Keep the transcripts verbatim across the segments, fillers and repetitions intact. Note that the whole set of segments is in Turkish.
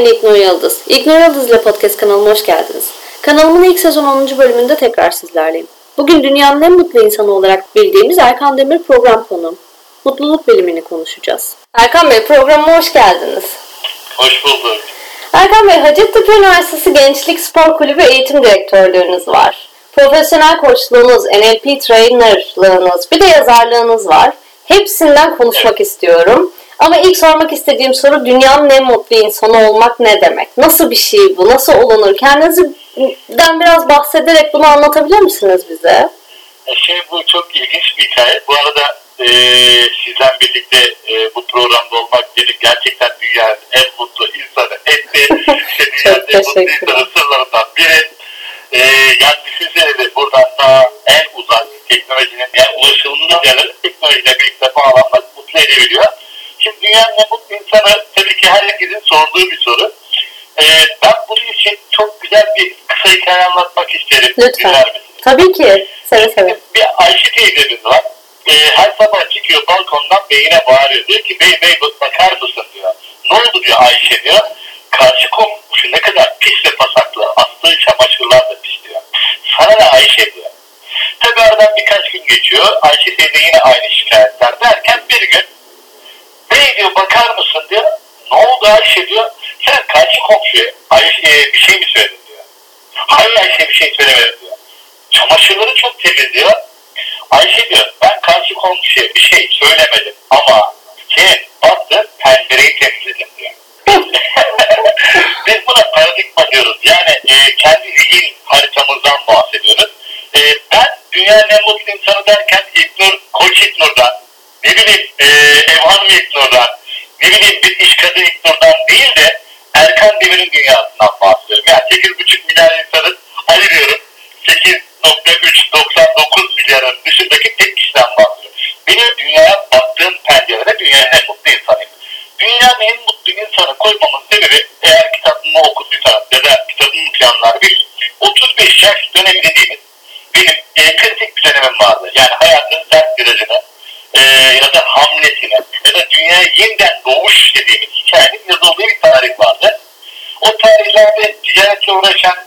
ben İlknur Yıldız. İlknur Yıldız ile podcast kanalıma hoş geldiniz. Kanalımın ilk sezon onuncu bölümünde tekrar sizlerleyim. Bugün dünyanın en mutlu insanı olarak bildiğimiz Erkan Demir program konuğum. Mutluluk bilimini konuşacağız. Erkan Bey, programa hoş geldiniz. Hoş bulduk. Erkan Bey, Hacettepe Üniversitesi Gençlik Spor Kulübü eğitim direktörlüğünüz var. Profesyonel koçluğunuz, N L P trainerlığınız, bir de yazarlığınız var. Hepsinden konuşmak istiyorum. Ama ilk sormak istediğim soru, dünyanın en mutlu insanı olmak ne demek? Nasıl bir şey bu? Nasıl olunur? Kendinizden biraz bahsederek bunu anlatabilir misiniz bize? Şey, bu çok ilginç bir hikaye. Bu arada e, sizden birlikte e, bu programda olmak dedik. Gerçekten dünyanın en mutlu insanı. Etti. İşte dünyanın en mutlu insanı sırlarından biri. E, yani düşünsene de buradan daha en uzak teknolojinin, yani ulaşılmaz yerlere teknolojiyle birlikte bağlanmak mutlu edebiliyor. Şimdi dünyanın en mutlu insanı tabii ki herkesin sorduğu bir soru. Ee, ben bunun için çok güzel bir kısa hikaye anlatmak isterim. Lütfen. Tabii ki. Seve seve. Bir Ayşe teyzemiz var. Ee, her sabah çıkıyor balkondan beyine bağırıyor. Diyor ki bey bey bakar mısın diyor. Ne oldu diyor Ayşe diyor. Karşı komşu ne kadar pis ve pasaklı. Astığı çamaşırlar da pis diyor. Sana ne Ayşe diyor. Tabii aradan birkaç gün geçiyor. Ayşe teyze yine aynı şikayetler derken bir gün bey diyor bakar mısın diyor. Ne oldu Ayşe diyor. Sen karşı komşuya Ayşe, e, bir şey mi söyledin diyor. Hayır Ayşe bir şey söylemedim diyor. Çamaşırları çok temiz diyor. Ayşe diyor ben karşı komşuya bir şey söylemedim ama senin baktın pencereyi temizledim diyor. Biz buna paradigma diyoruz. Yani e, kendi zihin haritamızdan bahsediyoruz. E, ben dünyanın en mutlu insanı derken İlknur, Koç İlknur'dan, ne bileyim e, Evhan İlknur'dan, ne bileyim bir iş kadın İlknur'dan değil de Erkan Demir'in dünyasından bahsediyorum. Yani sekiz buçuk milyar insanın ayırıyorum. sekiz nokta üç doksan dokuz milyarın dışındaki tek kişiden bahsediyorum. Benim dünyaya baktığım pencerede dünyanın en mutlu insanıyım. Dünyanın en mutlu insanı koymamın sebebi, eğer kitabımı okuduysanız ya da kitabımın planları bir otuz beş yaş dönemi dediğimiz benim e, kritik bir dönemim vardı. Yani hayatın sert virajını e, ya da hamlesini ya da dünyaya yeniden doğuş dediğimiz hikayenin yazıldığı bir tarih vardı. O tarihlerde ticaretle uğraşan,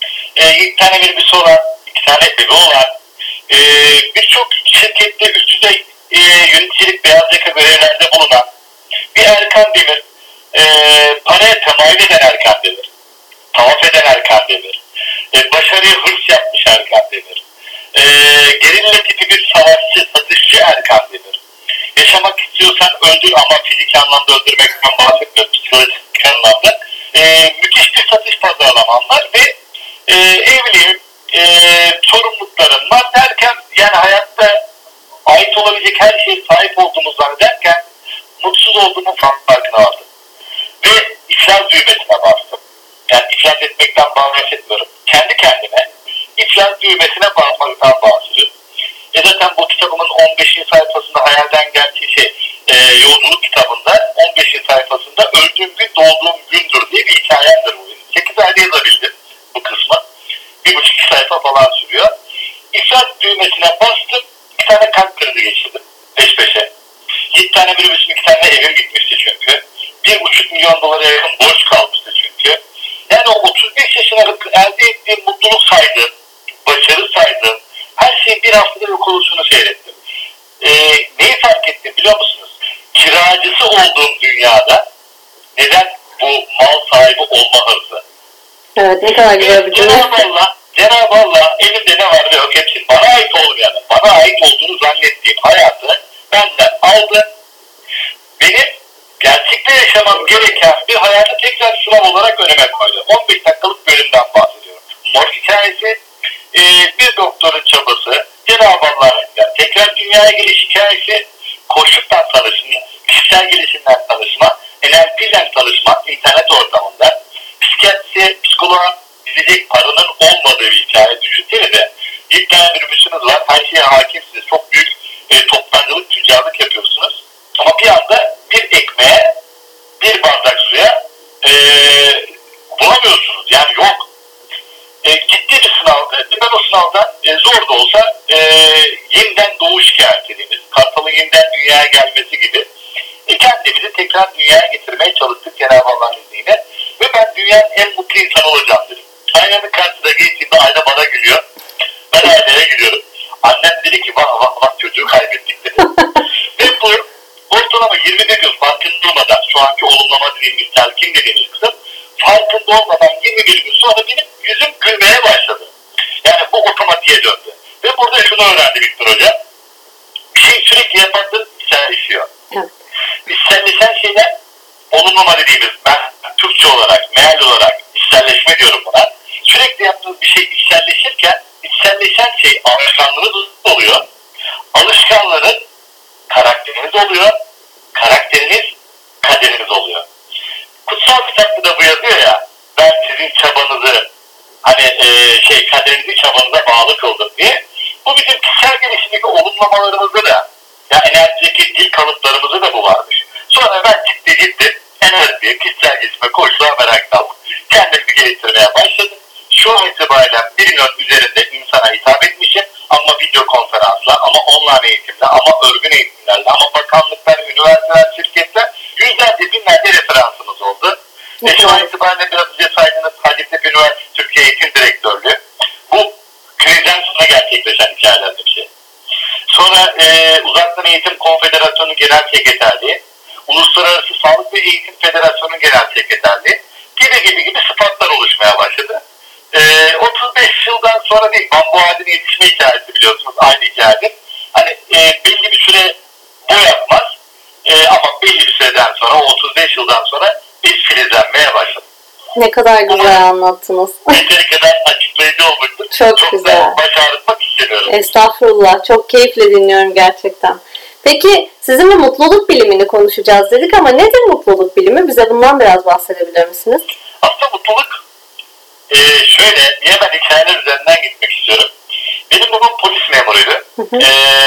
e, ilk tane bir olan, iki tane evi olan, e, birçok şirkette üst düzey e, yöneticilik beyaz yaka görevlerde bulunan bir Erkan Demir, e, paraya temayül eden Erkan Demir, tavaf eden Erkan Demir, e, başarıya hırs yapmış Erkan Demir, e, gerilla tipi bir savaşçı, satışçı Erkan Demir. Yaşamak istiyorsan öldür ama fizik anlamda öldürmekten bahsetmiyorum, psikolojik anlamda. E, müthiş bir satış pazarlamam var ve e, evliyim, e, sorumluluklarım var derken, yani hayatta ait olabilecek her şeye sahip olduğumu zannederken mutsuz olduğumun farkına vardım. Ve iflas düğmesine bastım. Yani iflas etmekten bahsetmiyorum. Kendi kendime iflas düğmesine basmaktan bahsediyorum. E zaten bu kitabımın on beşinci sayfasında hayalden gerçeği şey, e, yolculuk kitabında on beşinci sayfasında öldüğüm gün doğduğum gündür diye bir hikayemdir bu. sekiz ayda yazabildim bu kısmı. Bir buçuk iki sayfa falan sürüyor. İflas düğmesine bastım. İki tane kalp krizi geçirdim. Peş peşe. yedi tane minibüsüm, iki tane evim gitmişti çünkü. Bir buçuk milyon dolara yakın borç kalmıştı çünkü. Yani o otuz beş yaşına elde ettiğim mutluluk saydım, başarı saydım, her şeyin bir haftada yok oluşunu seyrettim. Ee, neyi fark ettim biliyor musunuz? Kiracısı olduğum dünyada neden bu mal sahibi olma hırsı? Evet, ne kadar güzel bir cümle. Cenab-ı Allah, Cenab-ı Allah elimde ne var ne yok hepsini bana ait olmayan, bana ait olduğunu zannettiğim hayatı benden aldı. Benim gerçekte yaşamam gereken bir hayatı tekrar sınav olarak önüme koydu. on beş dakikalık bölümden bahsediyorum. Mor hikayesi, e, bir doktorun çabası, Cenab-ı Allah'ın yani tekrar dünyaya geliş hikayesi, koşuktan tanışma, kişisel gelişimden tanışma, N L P'den tanışma, internet ortamında, psikiyatri, psikoloğa gidecek paranın olmadığı bir hikaye. Düşünsene de, ilk tane bir müsünüz var, her şeye hakimsiniz, çok büyük e, toptancılık, tüccarlık yapıyorsunuz. Ama bir anda bir ekmeğe, bir bardak suya e, bulamıyorsunuz. Yani yok. E, ciddi bir sınavdı. Ben o sınavdan e, zor da olsa e, yeniden doğuş hikayesi dediğimiz, Kartal'ın yeniden dünyaya gelmesi gibi e, kendimizi tekrar dünyaya getirmeye çalıştık Cenab-ı Allah'ın izniyle. Ve gittiğimde Ayda bana gülüyor. Ben Ayda'ya gülüyorum. Annem dedi ki vah vah vah çocuğu kaybettik dedi. Ve bu ortalama yirmi bir gün farkında olmadan şu anki olumlama dediğimiz telkin dediğimiz kısım farkında olmadan yirmi bir gün sonra benim yüzüm gülmeye başladı. Yani bu otomatiğe döndü. Ve burada şunu öğrendi Victor Hoca. Bir şey sürekli yaparsanız içselleşiyor. Evet. İçselleşen şeyler olumlama dediğimiz, ben Türkçe olarak, meal olarak içselleşme diyorum buna. Sürekli yaptığınız bir şey içselleşirken içselleşen şey alışkanlığınız oluyor. Alışkanlığınız karakteriniz oluyor. Karakteriniz kaderiniz oluyor. Kutsal kitapta da bu yazıyor ya, ben sizin çabanızı hani e, şey kaderinizi çabanıza bağlı kıldım diye. Bu bizim kişisel gelişimdeki olumlamalarımızda da, yani enerjideki dil kalıplarımızda da bu varmış. Sonra ben ciddi ciddi enerjiye, kişisel gelişime koşuğa merak saldım. Kendimi geliştirmeye başladım. Şu an itibariyle bir milyon üzerinde insana hitap etmişim. Ama video konferansla, ama online eğitimle, ama örgün eğitimlerle, ama bakanlıklar, üniversiteler, şirketler, yüzlerce binlerce referansımız oldu. Ve şu an itibariyle biraz önce saydığınız Hacettepe Üniversitesi Türkiye Eğitim Direktörlüğü. Bu krizden sonra gerçekleşen hikayelerden bir şey. Sonra e, Uzaktan Eğitim Konfederasyonu Genel Sekreterliği, Uluslararası Sağlık ve Eğitim Federasyonu Genel Sekreterliği gibi gibi gibi sıfatlar oluşmaya başladı. E, otuz beş yıldan sonra değil, bambu ağacına yetişme hikayesi biliyorsunuz, aynı hikayedir. Hani e, belli bir süre bu yapmaz e, ama belli bir süreden sonra, otuz beş yıldan sonra biz filizlenmeye başladık. Ne kadar güzel ama anlattınız. Yeteri kadar açıklayıcı olmuştur. Çok, çok güzel. da baş ağrıtmak istemiyorum. Estağfurullah. Çok keyifle dinliyorum gerçekten. Peki sizinle mutluluk bilimini konuşacağız dedik ama nedir mutluluk bilimi? Bize bundan biraz bahsedebilir misiniz? Aslında mutluluk e, şöyle, niye ben hikayeler üzerinden gitmek istiyorum. Benim babam polis memuruydu. Hı hı.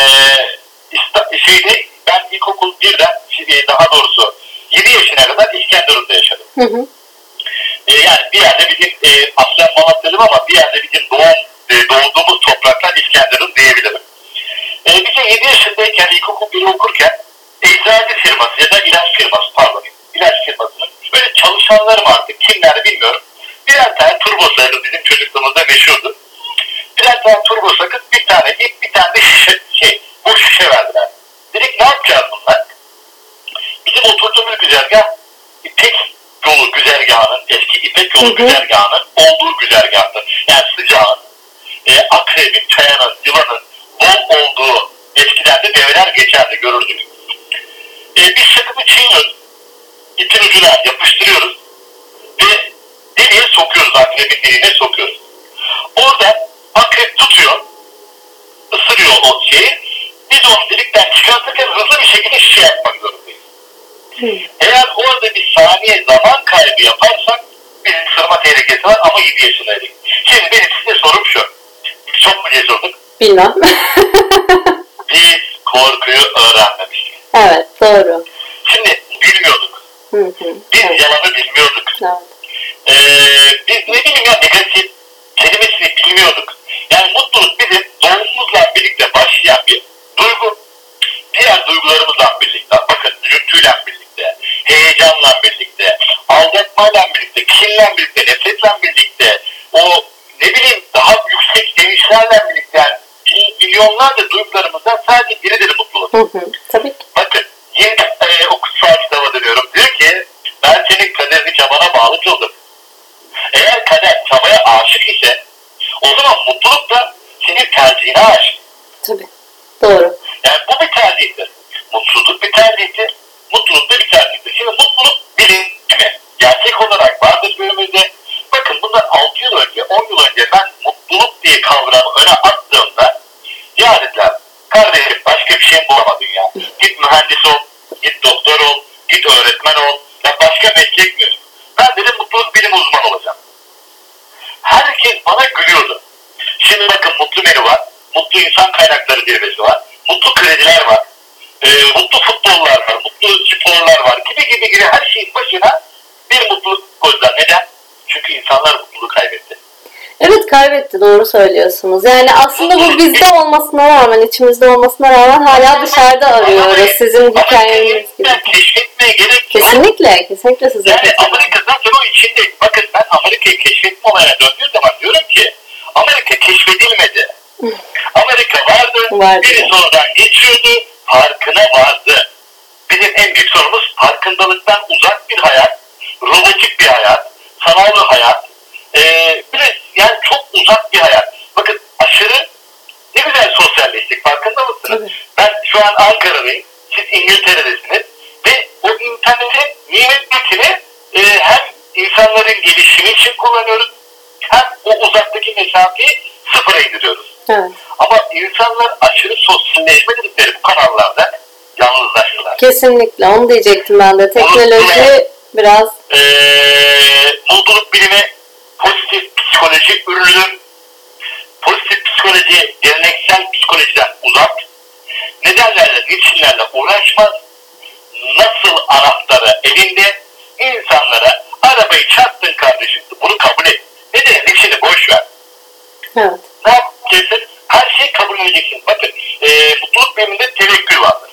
E, şeyde, ben ilkokul birden, daha doğrusu yedi yaşına kadar İskenderun'da yaşadım. Hı hı. E, yani bir yerde bizim e, aslen Malatyalıyım ama bir yerde bizim doğum, e, doğduğumuz topraklar İskenderun diyebilirim. E, biz de yedi yaşındayken ilkokul biri okurken eczacı firması ya da ilaç firması pardon ilaç firmasının böyle çalışanlarım artık kimler bilmiyorum. Birer tane turbo sakız bizim çocukluğumuzda meşhurdu. Birer tane turbo sakız, bir tane ip, bir tane de şişe, şey, boş şişe verdiler. Dedik ne yapacağız bunlar? Bizim oturduğumuz güzergah İpek yolu güzergahının, eski İpek yolu hı hı. güzergahının olduğu güzergahtır. Yani sıcağın, e, akrebin, çayanın, yılanın bol olduğu eskiden de develer geçerdi, görürdük. E, biz sakızı çiğniyoruz, ipin ucuna yapıştırıyoruz ve deliğe sokuyoruz, akrebin deliğine sokuyoruz. Orada akrep tutuyor, ısırıyor o şeyi, biz onu delikten çıkartırken hızlı bir şekilde şişe yapmak zorundayız. Hı. Eğer orada bir saniye zaman kaybı yaparsak bir ısırma tehlikesi var ama yedi yaşındaydık. Şimdi benim size sorum şu, biz çok mu cesurduk? Bilmem. Biz korkuyu öğrenmemiştik. Evet, doğru. Şimdi bilmiyorduk. Hı hı. Biz evet. yalanı bilmiyorduk. Evet. Ee, biz ne bileyim ya negatif kelimesini bilmiyorduk. Yani mutluluk bizim doğumumuzla birlikte başlayan bir duygu. Diğer duygularımızla birlikte, bakın üzüntüyle birlikte, heyecanla birlikte, aldatmayla birlikte, kinle birlikte, nefretle birlikte, o ne bileyim daha yüksek sevinçlerle birlikte, yani milyonlarca duygularımızdan sadece biridir mutluluk. Hı hı, tabii ki. Bakın yine e, o kutsal kitaba dönüyorum. Diyor ki ben senin kaderini çabana bağlı kıldım. Eğer kader çabaya aşık ise o zaman mutluluk da senin tercihine aşık. Tabii. Doğru. Yani bu bir tercihtir. Mutsuzluk bir tercihtir. Mutluluk da bir tercihtir. Şimdi mutluluk bilinci mi? Gerçek olarak vardır günümüzde. Bakın bundan altı yıl önce, on yıl önce ben mutluluk diye kavramı öne attığımda ya dediler, kardeşim başka bir şey bulamadın ya. Git mühendis ol, git doktor ol, git öğretmen ol. Ya başka meslek mi? Ben dedim mutluluk bilim uzmanı olacağım. Herkes bana gülüyordu. Şimdi bakın mutlu menü var. Mutlu insan kaynakları zirvesi var. Mutlu krediler var. E, mutlu futbollar var. Mutlu sporlar var. Gibi gibi gibi her şeyin başına bir mutluluk koydular. Neden? Çünkü insanlar mutluluğu kaybetti. Evet, kaybetti, doğru söylüyorsunuz. Yani aslında bu bizde olmasına rağmen, içimizde olmasına rağmen hala dışarıda arıyoruz. Sizin hikayeniz gibi. Keşfetmeye gerek yok. Kesinlikle, kesinlikle size Yani katılıyorum. Amerika zaten o içinde. Bakın ben Amerika'yı keşfetme olayına döndüğüm zaman diyorum ki Amerika keşfedilmedi. Amerika vardı, Vardı. biri sonradan geçiyordu, farkına vardı. Bizim en büyük sorumuz farkındalıktan uzak bir hayat, robotik bir hayat, sanal bir hayat, ee, bile yani çok uzak bir hayat. Bakın aşırı ne güzel sosyalleştik, farkında mısınız? Evet. Ben şu an Ankara'dayım, siz İngiltere'desiniz ve o internetin nimetini e, hem insanların gelişimi için kullanıyoruz, hem o uzaktaki mesafeyi sıfıra indiriyoruz. Evet. Ama insanlar aşırı sosyalleşme dedikleri bu kanallarda yalnızlaştılar. Kesinlikle, onu diyecektim ben de. Teknoloji biraz... Ee, mutluluk bilimi, pozitif psikoloji ürünü, pozitif psikoloji geleneksel psikolojiden uzak, nedenlerle, niçinlerle uğraşmaz, nasıl anahtarı elinde, insanlara arabayı çarptın kardeşim, bunu kabul et. Nedenle niçini boş ver. Evet. Ne yapacaksın? Her şeyi kabul edeceksin. Bakın, e, mutluluk biliminde tevekkül vardır.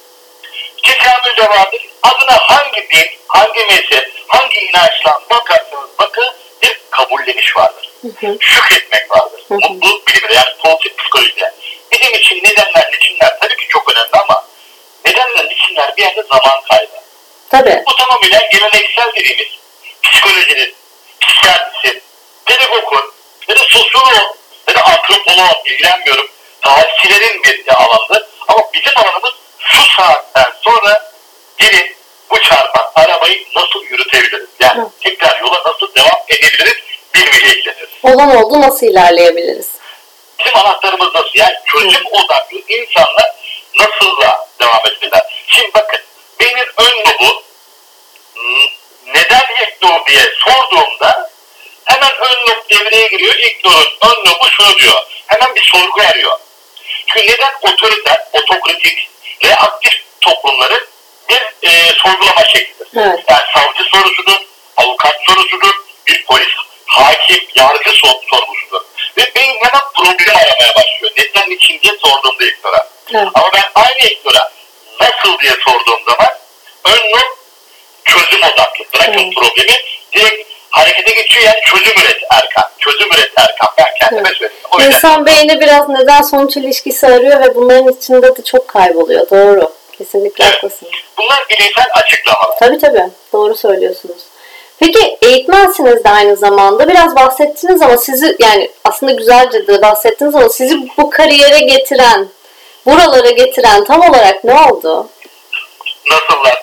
Tekamül de vardır. Adına hangi din, hangi mezhep, hangi inançtan bakarsanız bakın bir kabulleniş vardır. Hı hı. Şükretmek vardır. Hı hı. Mutluluk biliminde yani pozitif psikolojide. Bizim için nedenler, niçinler tabii ki çok önemli ama nedenler, niçinler bir yerde zaman kaybı. Tabii. Bu tamamıyla geleneksel dediğimiz psikolojinin, psikiyatrisin, pedagogun ya da sosyoloğun ya da antropoloğun ilgilenmiyorum. Tarihçilerin bir alanıdır. Ama bizim alanımız şu saatten sonra gelin bu çarpan arabayı nasıl yürütebiliriz? Yani Hı. tekrar yola nasıl devam edebiliriz? Bilmeyle ilgileniriz. Olan oldu, nasıl ilerleyebiliriz? Bizim anahtarımız nasıl? Yani çözüm odaklı insanlar nasılla devam ettiler? Şimdi bakın benim ön lobu neden ilk lob diye sorduğumda hemen ön lob devreye giriyor. İlk lobun ön lobu şunu diyor. Hemen bir sorgu arıyor. Çünkü neden otoriter, otokratik, reaktif toplumların bir e, sorgulama şeklidir. Evet. Yani savcı sorusudur, avukat sorusudur, bir polis, hakim, yargı sor- sorgusudur. Ve beyin hemen problem aramaya başlıyor. Neden için diye sorduğumda ektora. Evet. Ama ben aynı ektora nasıl diye sorduğum zaman ön lob çözüm odaklı. Bırakın Evet. problemi direkt harekete geçiyor, yani çözüm üret Erkan. Çözüm üret Erkan. Ben kendime Evet. söyleyeyim. O yüzden İnsan beyni biraz neden sonuç ilişkisi arıyor ve bunların içinde de çok kayboluyor. Doğru. Kesinlikle Evet. haklısınız. bunlar bilimsel açıklamalar. Tabii tabii. Doğru söylüyorsunuz. Peki eğitmensiniz de aynı zamanda. Biraz bahsettiniz ama sizi, yani aslında güzelce de bahsettiniz ama sizi bu kariyere getiren, buralara getiren tam olarak ne oldu? Nasıllar?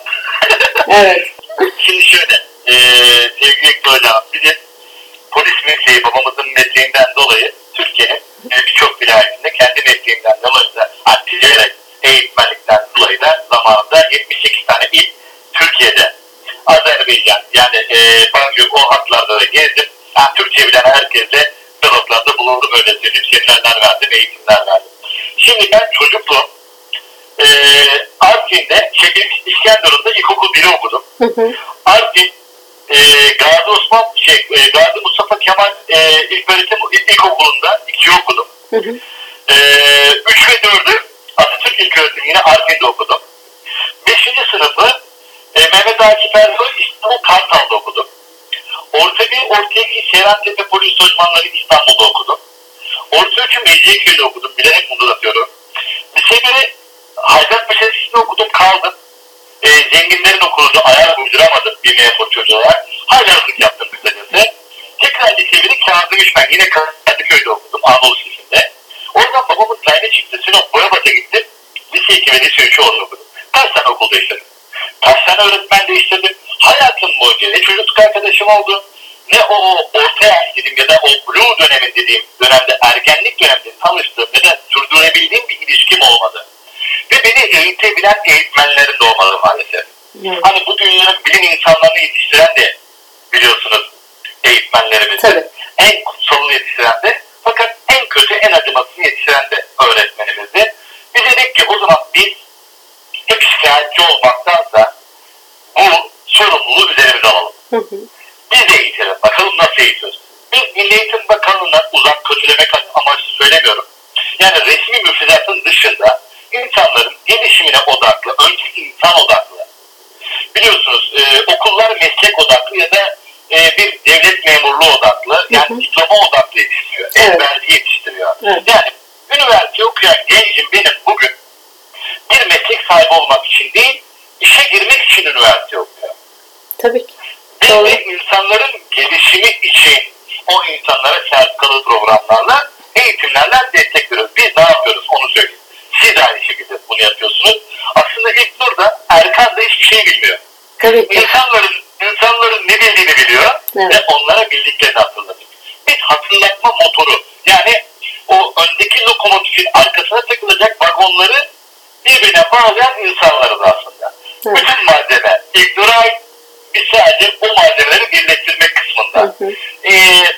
Evet. Şimdi şöyle, e, sevgili Ekber Hocam, bizim polis mesleği, babamızın mesleğinden dolayı Türkiye'nin e, birçok vilayetinde kendi mesleğimden dolayı da ticaret, eğitmenlikten dolayı da zamanında yetmiş sekiz tane il Türkiye'de, Azerbaycan, yani e, Bangkok, o hatlarda da gezdim. Yani Türkçe bilen herkese pilotlarda bulundum, öyle söyleyeyim. Seminerler verdim, eğitimler verdim. Şimdi ben çocukluğum e, Artvin'de, şey, İskenderun'da ilkokul biri okudum. Hı hı. Artvin, e, Gazi Osman, şey, e, Gazi Mustafa Kemal e, İlköğretim İlkokulu'nda iki okudum. Hı hı. E, üç ve dördü Atatürk İlköğretim yine Artvin'de okudum. beşinci sınıfı e, Mehmet Akif Ersoy İstanbul Kartal'da okudum. Orta bir, orta iki Seyrantepe Polis Lojmanları İstanbul'da okudum. Orta üçü Mecidiyeköy'de okudum. Bilerek bunu atıyorum. Lise biri Haydarpaşa Lisesi'nde okudum, kaldım. E, zenginlerin okulunda ayar uyduramadım bir memur çocuğu olarak. Haylazlık yaptım kısacası. Tekrar lise biri Kazım Üşmen, yine Kadıköy'de okudum, Anadolu Lisesi'nde. Oradan babamın tayini çıktı. Sinop Boyabat'a gittim. Lise iki ve lise üçü orada okudum. Kaç tane okul değiştirdim. Kaç tane öğretmen değiştirdim. Hayatım boyunca ne çocukluk arkadaşım oldu, ne o, o orta yaş dediğim ya da o blue dönemin dediğim dönemde, ergenlik döneminde tanıştığım ya da sürdürebildiğim bir ilişkim olmadı. Ve beni eğitebilen eğitmenlerin de olmadı maalesef. Evet. Hani bu dünyanın bilim insanlarını yetiştiren de biliyorsunuz eğitmenlerimiz. Tabii. En kutsalını yetiştiren de, fakat en kötü, en acımasını yetiştiren de öğretmenimizdi. Biz dedik ki o zaman biz hep şikayetçi olmaktansa bu sorumluluğu üzerimize alalım. Hı hı. Biz de eğitelim. Bakalım nasıl eğitiyoruz. Biz Milli Eğitim Bakanlığı'na resmi müfredatın dışında insanların gelişimine odaklı, önce insan odaklı. Biliyorsunuz e, okullar meslek odaklı ya da e, bir devlet memurluğu odaklı, yani hı hı. diploma odaklı yetiştiriyor, evet. ezberci yetiştiriyor. Evet. Yani üniversite okuyan gencim benim bugün bir meslek sahibi olmak için değil, işe girmek için üniversite okuyor. Tabii ki. Ve insanların gelişimi için o insanlara sertifikalı programlarla, eğitimlerle destek veriyoruz. Biz ne yapıyoruz onu söyleyeyim. Siz de aynı şekilde bunu yapıyorsunuz. Aslında İlknur da, Erkan da hiçbir şey bilmiyor. Tabii ki. İnsanların, insanların ne bildiğini biliyor, evet. ve onlara bildiklerini hatırlatıyor. Biz hatırlatma motoru, yani o öndeki lokomotifin arkasına takılacak vagonları birbirine bağlayan insanlarız aslında. Evet. Bütün malzeme İlknur'a ait. Biz sadece o malzemeleri birleştirmek kısmında. Hı hı. Ee,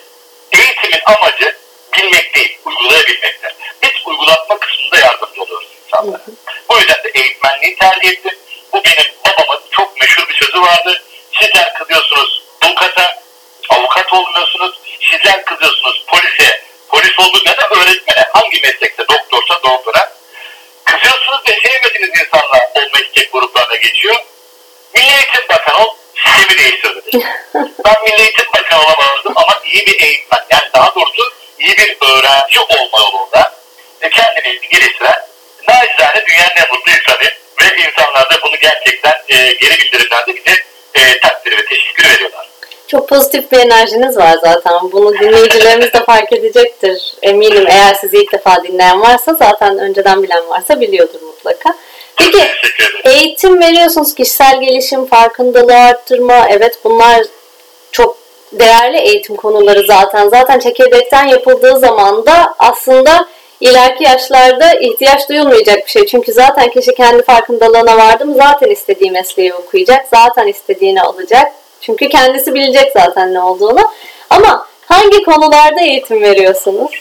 eğitimin amacı bilmek değil, uygulayabilmektir. Biz uygulatma kısmında yardımcı oluyoruz insanlara. Hı hı. Bu yüzden de eğitmenliği tercih ettim. Bu benim babamın çok meşhur bir sözü vardı. Sizler kızıyorsunuz avukata, avukat olmuyorsunuz. Sizler kızıyorsunuz polise, polis olduğu ya da öğretmene, hangi meslekte doktorsa doktora. Kızıyorsunuz ve sevmediğiniz insanlar o meslek gruplarına geçiyor. Milli Eğitim Bakanı ol, sistemi değiştirdi. Ben Milli Eğitim Bakanı olamazdım ama iyi bir eğitmen, yani daha doğrusu iyi bir öğrenci olma yolunda ve kendini geliştiren nacizane dünyanın en mutlu insanı ve insanlar da bunu gerçekten e, geri bildirimlerde bize e, takdir ve teşekkür veriyorlar. Çok pozitif bir enerjiniz var zaten. Bunu dinleyicilerimiz de fark edecektir. Eminim eğer sizi ilk defa dinleyen varsa, zaten önceden bilen varsa biliyordur mutlaka. Peki eğitim veriyorsunuz, kişisel gelişim, farkındalığı arttırma, evet bunlar çok değerli eğitim konuları zaten. Zaten çekirdekten yapıldığı zaman da aslında ileriki yaşlarda ihtiyaç duyulmayacak bir şey. Çünkü zaten kişi kendi farkındalığına vardı mı zaten istediği mesleği okuyacak, zaten istediğini alacak. Çünkü kendisi bilecek zaten ne olduğunu. Ama hangi konularda eğitim veriyorsunuz?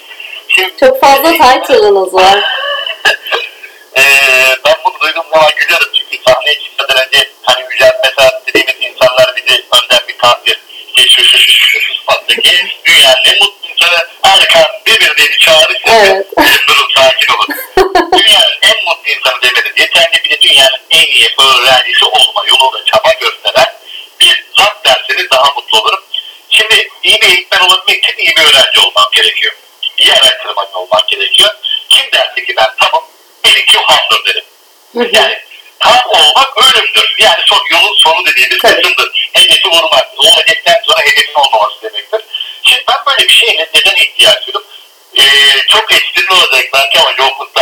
Çok fazla title'ınız var. Ee, ben bunu duyduğum zaman gülüyorum çünkü sahneye çıkmadan önce hani yüceltme dediğimiz insanlar bizi önden bir tahmin işte şu şu şu şu şu sıfattaki dünyanın en mutlu insanı Erkan Demir diye bir çağrıştı. Evet. Durun sakin olun. Dünyanın en mutlu insanı demedi. Yeterli bir de dünyanın en iyi öğrencisi olma yolunda çaba gösteren bir laf derseniz daha mutlu olurum. Şimdi iyi bir eğitmen olabilmek için iyi bir öğrenci olmak gerekiyor. İyi araştırmacı olmak gerekiyor. Kim derse ki ben tamam, bilin ki hamdır derim. Yani tam olmak ölümdür. Yani son, yolun sonu dediğimiz kısımdır. Hedefi vurmak. O hedeften sonra hedefin olmaması demektir. Şimdi ben böyle bir şeye neden ihtiyaç duydum? Ee, çok esprili olacak belki ama yokluktan.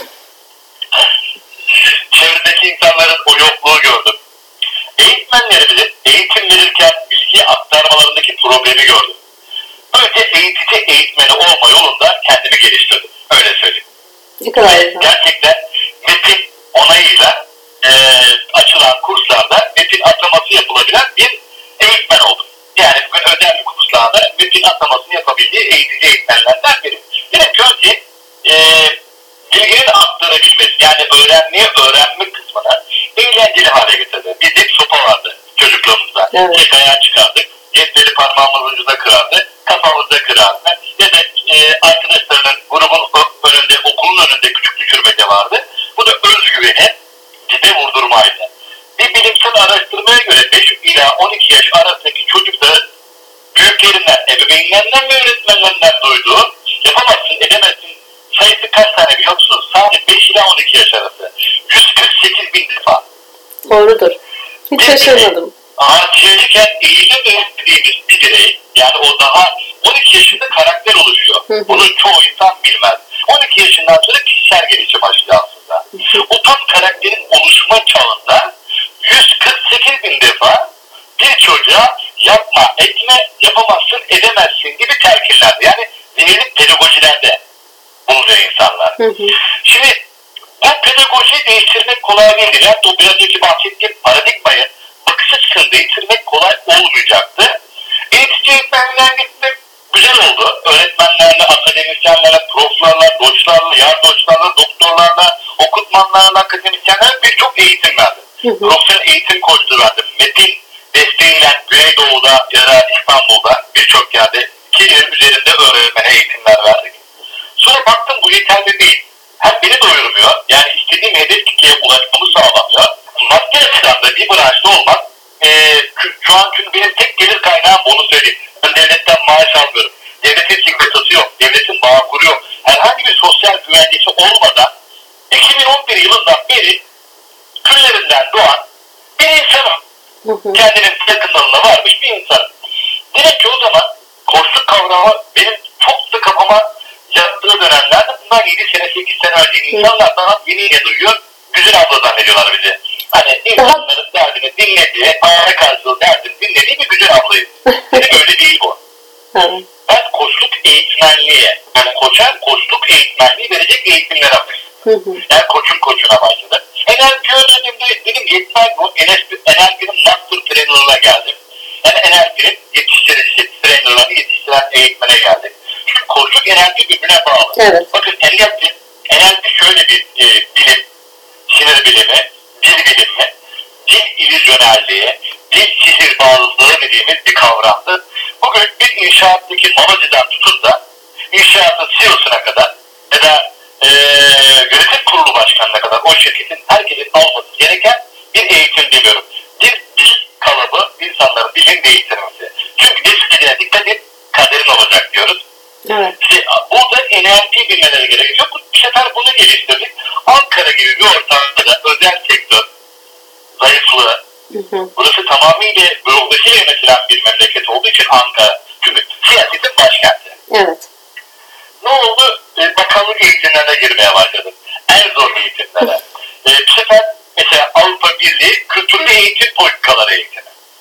Çevredeki insanların o yokluğu gördüm. Eğitmenlerimizin eğitim verirken bilgi aktarmalarındaki problemi gördüm. Önce eğitici eğitmeni olma yolunda kendimi geliştirdim. Öyle söyleyeyim. Ve gerçekten metin onayıyla e, açılan kurslarda metin ataması yapılabilen bir eğitmen oldum. Yani bugün özel bir kurslarda metin atamasını yapabildiği eğitici eğitmenlerden biri. Dedim ki önce e, bilginin aktarabilmesi, yani öğrenmeye öğrenme kısmını eğlenceli hale getirdi. Bizde bir sopa vardı çocukluğumuzda. Evet. Tek ayağı çıkardık. Cetveli parmağımız ucunda kırardı. Kafamızda kırardı. Ya da e, arkadaşlarının grubun önünde, okulun önünde küçük düşürmece vardı. Bu da özgüveni dibe vurdurmaydı. Bir bilimsel araştırmaya göre beş ila on iki yaş arasındaki çocukların büyüklerinden, ebeveynlerinden ve öğretmenlerinden duyduğu yapamazsın, edemezsin sayısı kaç tane biliyor musunuz? Sadece beş ila on iki yaş arası. yüz kırk sekiz bin defa. Doğrudur. Hiç şaşırmadım. Ağaçlarken eğilim öğrettiğimiz bir birey, yani o daha on iki yaşında karakter oluşuyor. Hı hı. Bunu çoğu insan bilmez. on iki yaşından sonra kişisel gelişim başlıyor aslında. Hı hı. O tam karakterin oluşma çağında yüz kırk sekiz bin defa bir çocuğa yapma, etme, yapamazsın, edemezsin gibi telkinler. Yani dinlenip pedagojilerde bulunuyor insanlar. Hı hı. Şimdi bu pedagojiyi değiştirmek kolay değildir. Yani o biraz önce bahsettiğim paradigmayı bakış açısını değiştirmek kolay olmayacaktı. Eğitici eğitmenlerden gittim. Güzel oldu. Öğretmenlerle, akademisyenlerle, proflarla, doçlarla, yardoçlarla, doktorlarla, okutmanlarla, akademisyenlerle birçok eğitim verdim. Profesyonel eğitim koçluğu verdim. Metin desteğiyle Güneydoğu'da ya da İstanbul'da birçok yerde iki yıl üzerinde öğretmene eğitimler verdik. Sonra Sonra baktım bu yeterli değil. Hem beni doyurmuyor, yani istediğim hedef kitleye ulaşmamı sağlamıyor. Maddi açıdan da bir branşta olmak, e, şu an çünkü benim tek gelir kaynağım, onu söyleyeyim. Ben devletten maaş almıyorum. Devletin sigortası yok, devletin bağkuru yok. Herhangi bir sosyal güvencesi olmadan iki bin on bir yılından beri küllerinden doğan bir insanım. Hı hı. Kendinin yakınlarına varmış bir insanım. Dedim ki o zaman koçluk kavramı benim çok da kafama yattığı dönemlerde, bundan yedi sene sekiz sene önce insanlar daha yeni yeni duyuyor. Güzin abla zannediyorlar bizi. Hani insanların derdini dinlediği, para karşılığı derdini dinlediği bir Güzin ablayız. Dedim öyle değil bu. Hı. Ben koçluk eğitmenliği, yani koçan koçluk eğitmenliği verecek eğitimlere başladım. Yani koçun koçuna başladım. Enerji öğrenimde dedim yetmez bu. Enerjinin master trainer'ına geldim. Yani enerjinin yetiştiricisi, trainer'larını yetiştiren eğitmene geldik. Çünkü koçluk enerji birbirine bağlı. Evet. Bakın enerji, enerji şöyle bir e, bilim, sinir bilimi, dil bilimi, dil illüzyonelliği, dil sihirbazlığı dediğimiz bir kavramdır. Bugün bir inşaattaki malacıdan tutun da inşaatın C E O'suna kadar ya da e, yönetim kurulu başkanına kadar o şirketin herkesin alması gereken bir eğitim diliyorum. Bir dil kalıbı insanların dilin değiştirmesi. Çünkü dil dikkat et, kaderin olacak diyoruz. Evet. İşte, burada N L P bilmeleri gerekiyor. Bu sefer bunu geliştirdik. Ankara gibi bir ortamda da özel sektör zayıflığı, hı hı. Burası tamamıyla bürokrasiyle yönetilen bir memleket olduğu için Ankara, çünkü siyasetin başkenti. Evet. Ne oldu? E, bakanlık eğitimlerine girmeye başladım. En zor eğitimlere. E, bu sefer mesela Avrupa Birliği kültürlü eğitim politikaları eğitimi.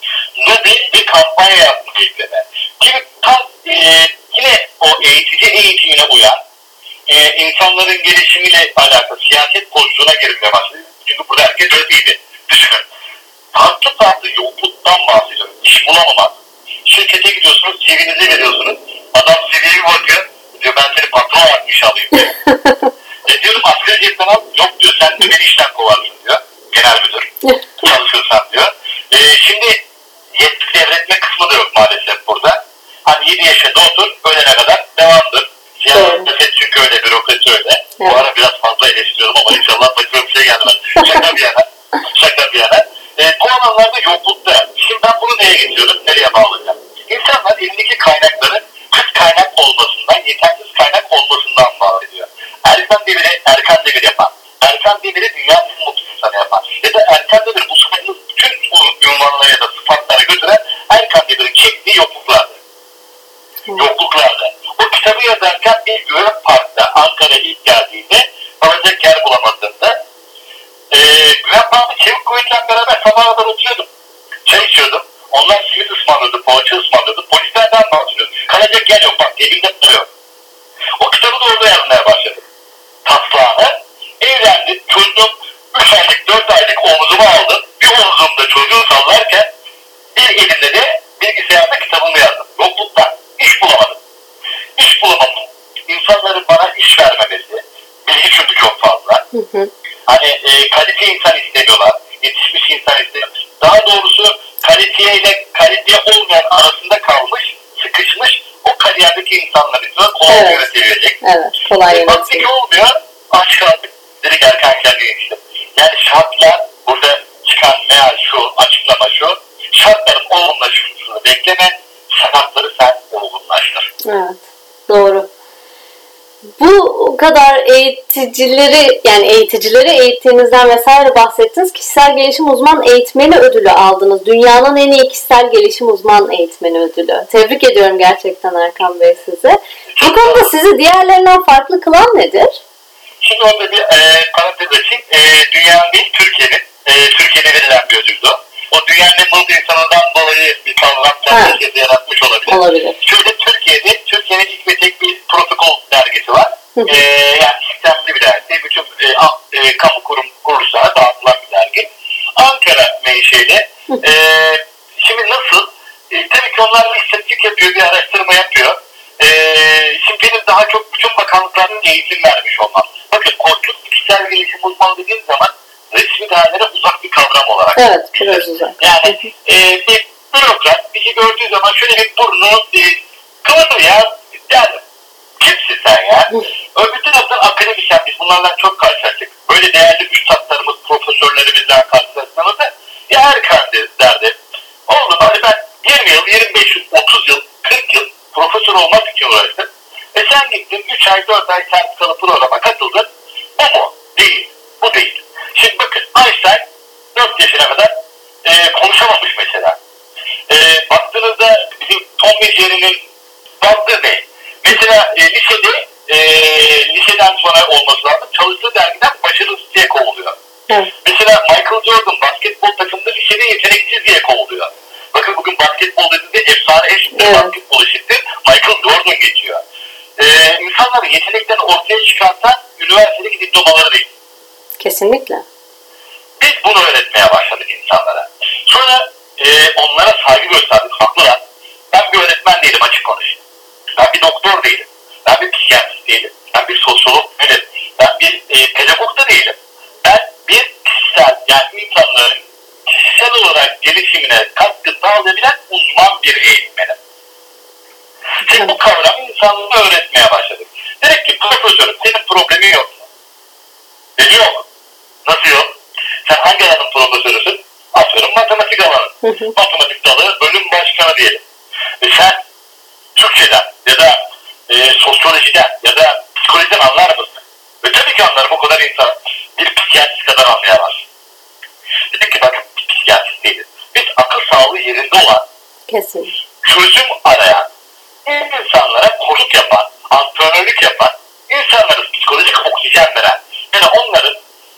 Nobel bir kampanya yapma eğitimi. Gibi tam e, yine o eğitici eğitimine uyan, e, insanların gelişimiyle alakalı siyaset pozisyona girmeye başladı. Çünkü burada herkes öyleydi. Düşünün. Farklı farklı yokluktan bahsediyorum. İş bulamamak. Şirkete gidiyorsunuz, C V'nizi veriyorsunuz. Adam C V'ye bakıyor. Diyor ben seni patron olarak iş alayım diyor. e diyorum asgari ücretten al. Yok diyor sen de beni işten kovarsın diyor. Genel müdür. Çalışırsan diyor. E, şimdi yetki devretme kısmı da yok maalesef burada. Hani yedi yaşında otur, ölene kadar devamdır. Siyaset çünkü öyle, bürokrasi öyle. Evet. Bu ara biraz fazla eleştiriyorum ama inşallah başıma bir şey gelmez. Şaka bir yana. Şaka bir yana. E, bu alanlarda yoklukta. Şimdi ben bunu neye getiriyorum? Nereye bağlayacağım? İnsanlar elindeki kaynakların kıt kaynak olmasından, yetersiz kaynak olmasından bahsediyor. Erkan Demir'i Erkan Demir yapan, Erkan Demir'i dünyanın en mutlu insanı yapan ya da Erkan Demir bu sayılı bütün ünvanlara ya da sıfatlara götüren Erkan Demir'in çektiği yokluklardı. Hmm. Yokluklardı. O kitabı yazarken bir Güven Park'ta Ankara'ya ilk geldiğinde kalacak yer bulamadığında e, Güven Park'ta Çevik Kuvvetler'le beraber sabaha kadar oturuyordum. Çay içiyordum. Onlar simit ısmarladı, poğaça ısmarladı. Polislerden bahsediyordu. Kalacak yer yok. Bak cebimde duruyor. O kitabı da orada yazmaya başladım. Taslağını. Evlendim. Çocuğum üç aylık, dört aylık omuzuma aldım. Bir omuzumda çocuğu sallarken bir elimde de bilgisayarda kitabımı yazdım. Yokluktan. İş bulamadım. İş bulamadım. İnsanların bana iş vermemesi. Bilgi çünkü çok fazla. Hı hı. Hani e, kalite insan istemiyorlar. Yetişmiş insan istemiyorlar. Daha doğrusu kaliteyle kalite olmayan arasında kalmış, sıkışmış o kariyerdeki insanlar için kolay evet. yönetilecek. Evet, kolay yönetilecek. Baktık olmuyor, aç kaldık. Dedik erken geçtim. Yani şartlar, burada çıkan meal şu, açıklama şu, şartların olgunlaşmasını bekleme, şartları sen olgunlaştır. Evet, doğru. Bu kadar eğiticileri, yani eğiticileri eğittiğinizden vesaire bahsettiniz. Kişisel gelişim uzman eğitmeni ödülü aldınız. Dünyanın en iyi kişisel gelişim uzman eğitmeni ödülü. Tebrik ediyorum gerçekten Erkan Bey size. Bu konuda sizi diğerlerinden farklı kılan nedir? Şimdi orada bir e, parantez açayım. E, dünyanın değil, Türkiye'nin. E, Türkiye'de verilen bir ödüldü. O dünyanın en mutlu insanından dolayı bir kavram kendisi yaratmış olabilir. Olabilir. Şöyle Türkiye'de, Türkiye'nin ilk ve tek bir protokol dergisi var. e, yani sistemli bir dergi. Bütün e, e, kamu kurum kuruluşlara dağıtılan bir dergi. Ankara menşeli. E, şimdi nasıl? E, tabii ki onlar bir istatistik yapıyor, bir araştırma yapıyor. E, şimdi benim daha çok bütün bakanlıkların eğitim vermiş olmam. Bakın koçluk kişisel gelişim uzmanı dediğim zaman resmi dairelere uzak bir kavram olarak. Evet, biraz uzak. Yani e, bir bürokrat bizi gördüğü zaman şöyle bir burnu e, kıvırır ya, yani kimsin sen ya? Öbür taraftan akademisyen, biz bunlarla çok karşılaştık. Böyle değerli üstadlarımız, profesörlerimizden karşılaştığımızda ya Erkan derdi. Oğlum hani ben yirmi yıl, yirmi beş yıl, otuz yıl, kırk yıl profesör olmak için uğraştım. E sen gittin üç ay, dört ay sertifikalı programa katıldın. O mu? Değil. Bu değil. Şimdi bakın Einstein dört yaşına kadar e, konuşamamış mesela. E, baktığınızda bizim Tom ve Jerry'nin baktığı ne? Mesela e, lisede e, liseden sonra olması lazım. Çalıştığı dergiden başarısız diye kovuluyor. Evet. Mesela Michael Jordan basketbol takımında lisede yeteneksiz diye kovuluyor. Bakın bugün basketbol dediğinde efsane eşittir, evet. Basketbol eşittir. Michael Jordan geçiyor. Ee, insanların yeteneklerini ortaya çıkartan üniversitedeki diplomaları değil. Kesinlikle. Biz bunu öğretmeye başladık insanlara. Sonra e, onlara saygı gösterdik, haklılar. Ben bir öğretmen değilim, açık konuşayım. Ben bir doktor değilim. Ben bir psikiyatrist değilim. Ben bir sosyolog değilim. Ben bir e, pedagog da değilim. Ben bir kişisel, yani insanların kişisel olarak gelişimine katkı sağlayabilen uzman bir eğitmenim. Şimdi bu kavramı insanlara öğretmeye başladık. Dedik ki profesörüm senin problemin yok mu? Dedi yok. Nasıl yok? Sen hangi alanın profesörüsün? Atıyorum matematik alanı. Matematik dalı bölüm başkanı diyelim. E sen Türkçeden ya da e, sosyolojiden ya da psikolojiden anlar mısın? Ve tabii ki anlarım, o kadar insan bir psikiyatrist kadar anlayamaz. Dedik ki bakın biz psikiyatrist değiliz. Biz akıl sağlığı yerinde olan, kesin, çözüm arayan, insanlara koşuk yapan, antrenörlük yapan, insanlara psikolojik oksijen veren, yani onların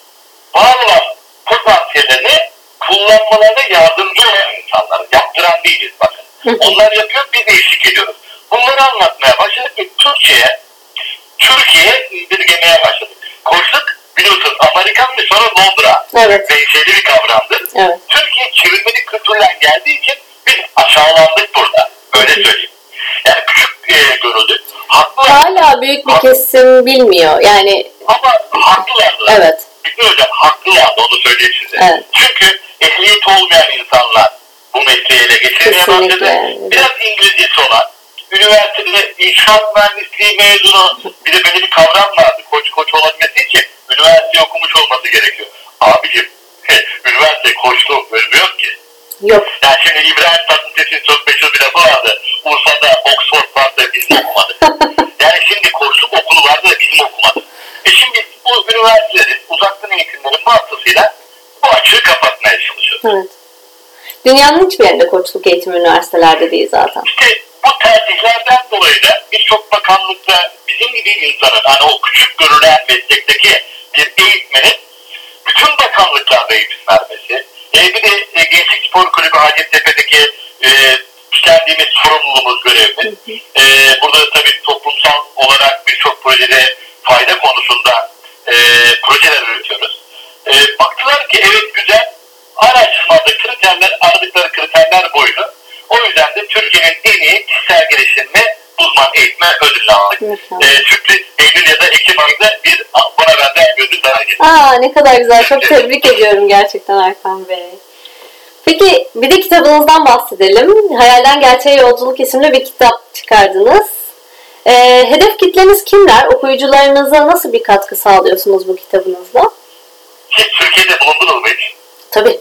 var olan potansiyellerini kullanmalarına yardımcı olan insanlar. Yaptıran değiliz bakın. Onlar yapıyor, biz de eşlik ediyoruz. Bunları anlatmaya başladık ve Türkiye'ye Türkiye'ye indirgemeye başladık. Koştuk, biliyorsunuz Amerikan ve sonra Londra. Evet. Menşeli bir kavramdır. Evet. Türkiye çevirmeli kültürden geldiği için biz aşağılandık burada. Öyle söyleyeyim. Yani küçük e, görüldü. Haklılar. Hala büyük bir kesim bilmiyor. Yani ama haklılardı. Evet. Bütün hocam haklılardı, onu söyleyeyim size. Evet. Çünkü ehliyet olmayan insanlar bu mesleği ele geçirmeye başladı. Biraz İngilizcesi olan, üniversitede inşaat mühendisliği mezunu, bir de böyle bir kavram vardı. Koç koç olabilmesi için üniversite okumuş olması gerekiyor. Abicim, üniversite koçluğu bölümü yok ki. Yok. Yani şimdi İbrahim Tatlıses'in çok meşhur bir lafı vardı. Urfa'da Oxford vardı, bizim okumadık. Yani şimdi koçluk okulu vardı da bizim okumadık. E şimdi bu üniversitelerin, uzaktan eğitimlerin vasıtasıyla bu açığı kapatmaya çalışıyoruz. Evet. Dünyanın hiçbir yerinde koçluk eğitimi üniversitelerde değil zaten. İşte bu tercihlerden dolayı da birçok bakanlıkta bizim gibi insanın, hani o küçük görülen meslekteki bir eğitmenin bütün bakanlıklarda eğitim vermesi, e bir de e, Gençlik Spor Kulübü Hacettepe'deki e, üstlendiğimiz sorumluluğumuz, görevimiz. E, burada tabii toplumsal olarak birçok projede fayda konusunda e, projeler üretiyoruz. E, baktılar ki evet güzel, araştırmada kriterler, aradıkları kriterler buydu. O yüzden de Türkiye'nin en iyi kişisel gelişimli uzman eğitmen ödülünü aldık. E, sürpriz Eylül ya da Ekim ayında bir bana benden ödül daha getirdi. Aa, ne kadar güzel. Çok tebrik ediyorum gerçekten Erkan Bey. Peki bir de kitabınızdan bahsedelim. Hayalden Gerçeğe Yolculuk isimli bir kitap çıkardınız. E, hedef kitleniz kimler? Okuyucularınıza nasıl bir katkı sağlıyorsunuz bu kitabınızla? Siz Türkiye'de bulundunuz mu hiç? Tabii.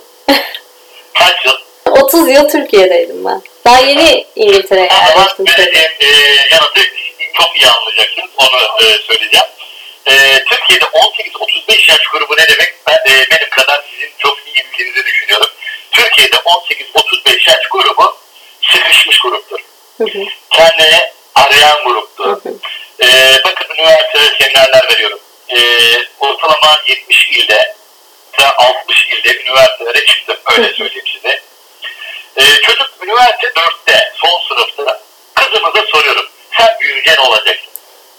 Kaç yıl? otuz yıl Türkiye'deydim ben. Daha yeni İngiltere'ye yerleştim. Ama vereceğim e, yanıtı çok iyi anlayacaksınız. Onu e, söyleyeceğim. E, Türkiye'de on sekiz otuz beş yaş grubu ne demek? Ben, e, benim kadar sizin çok iyi bildiğinizi düşünüyorum. Türkiye'de on sekiz otuz beş yaş grubu sıkışmış gruptur. Hı hı. Kendini arayan gruptur. Hı hı. E, bakın üniversitede seminerler veriyorum. E, ortalama yetmiş ilde altmış ilde üniversitelere çıktım. Öyle söyleyeyim size. Ee, çocuk üniversite dörtte, son sınıfta, kızımıza soruyorum. Sen büyüyünce ne olacaksın?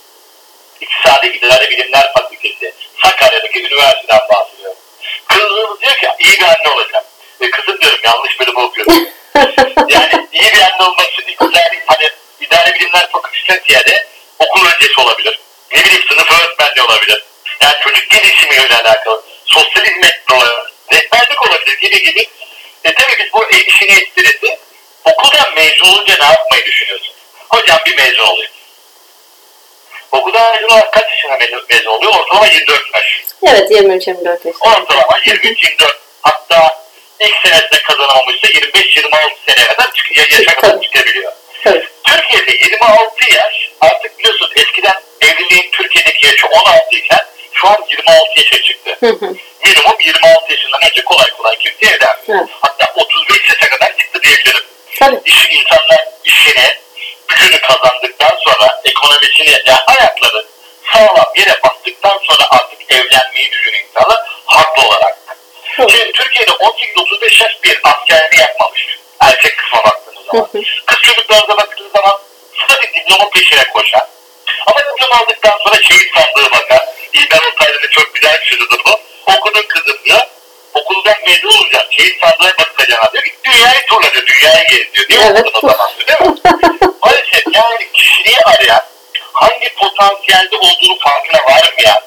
İktisadi İdari Bilimler Fakültesi, Sakarya'daki üniversiteden bahsediyorum. Kızımız diyor ki iyi bir anne olacağım. E, kızım diyorum yanlış bölümü okuyorsun. Yani iyi bir anne olmak için iktisadi, hani İdari Bilimler Fakültesi'ne ziyade okul öncesi olabilir. Ne bileyim sınıf öğretmenliği olabilir. Yani çocuk gelişimiyle alakalı. Sosyal hizmetler olabilir. Rehberlik olabilir gibi gibi. E tabii biz bu işin esprisi, okuldan mezun olunca ne yapmayı düşünüyorsun? Hocam bir mezun olayım. Okuldan mezun olarak kaç yaşına mezun oluyor? Ortalama yirmi dört yaş. Evet, yirmi üç yirmi dört yaş. Ortalama yirmi üç yirmi dört. Hatta ilk senesinde kazanamamışsa yirmi beş yirmi altı seneye kadar çık yaşa kadar çıkabiliyor. Evet. Türkiye'de yirmi altı yaş, artık biliyorsunuz eskiden evliliğin Türkiye'deki yaşı on altı iken şu an yirmi altı yaşa çıktı. Hı hı. Minimum yirmi altı yaşından önce kolay kolay kimse evlenmiyor. Hatta otuz beş yaşa kadar çıktı diyebilirim. Tabii. İş, insanlar işini, gücünü kazandıktan sonra ekonomisini, yani hayatları sağlam yere bastıktan sonra artık evlenmeyi düşünüyor insanlar haklı olarak. Hı. Şimdi Türkiye'de on sekiz otuz beş yaş bir askerliğini yapmamış. Erkek kısma baktığınız zaman. Hı hı. Kız çocuklarına baktığınız zaman sadece diploma peşine koşan. Ama diploma aldıktan sonra şehit sandığı bakar. İlber Ortaylı'nın çok güzel bir sözüdür bu. Okudun kızım diyor. Okuldan mezun olacak. Şehit sandığa bakacağına diyor. Dünyayı turladı. Dünyayı geziyor. Niye evet. Okudun o zaman değil mi? Maalesef yani kişiliği arayan, hangi potansiyelde olduğunu farkına varmayan,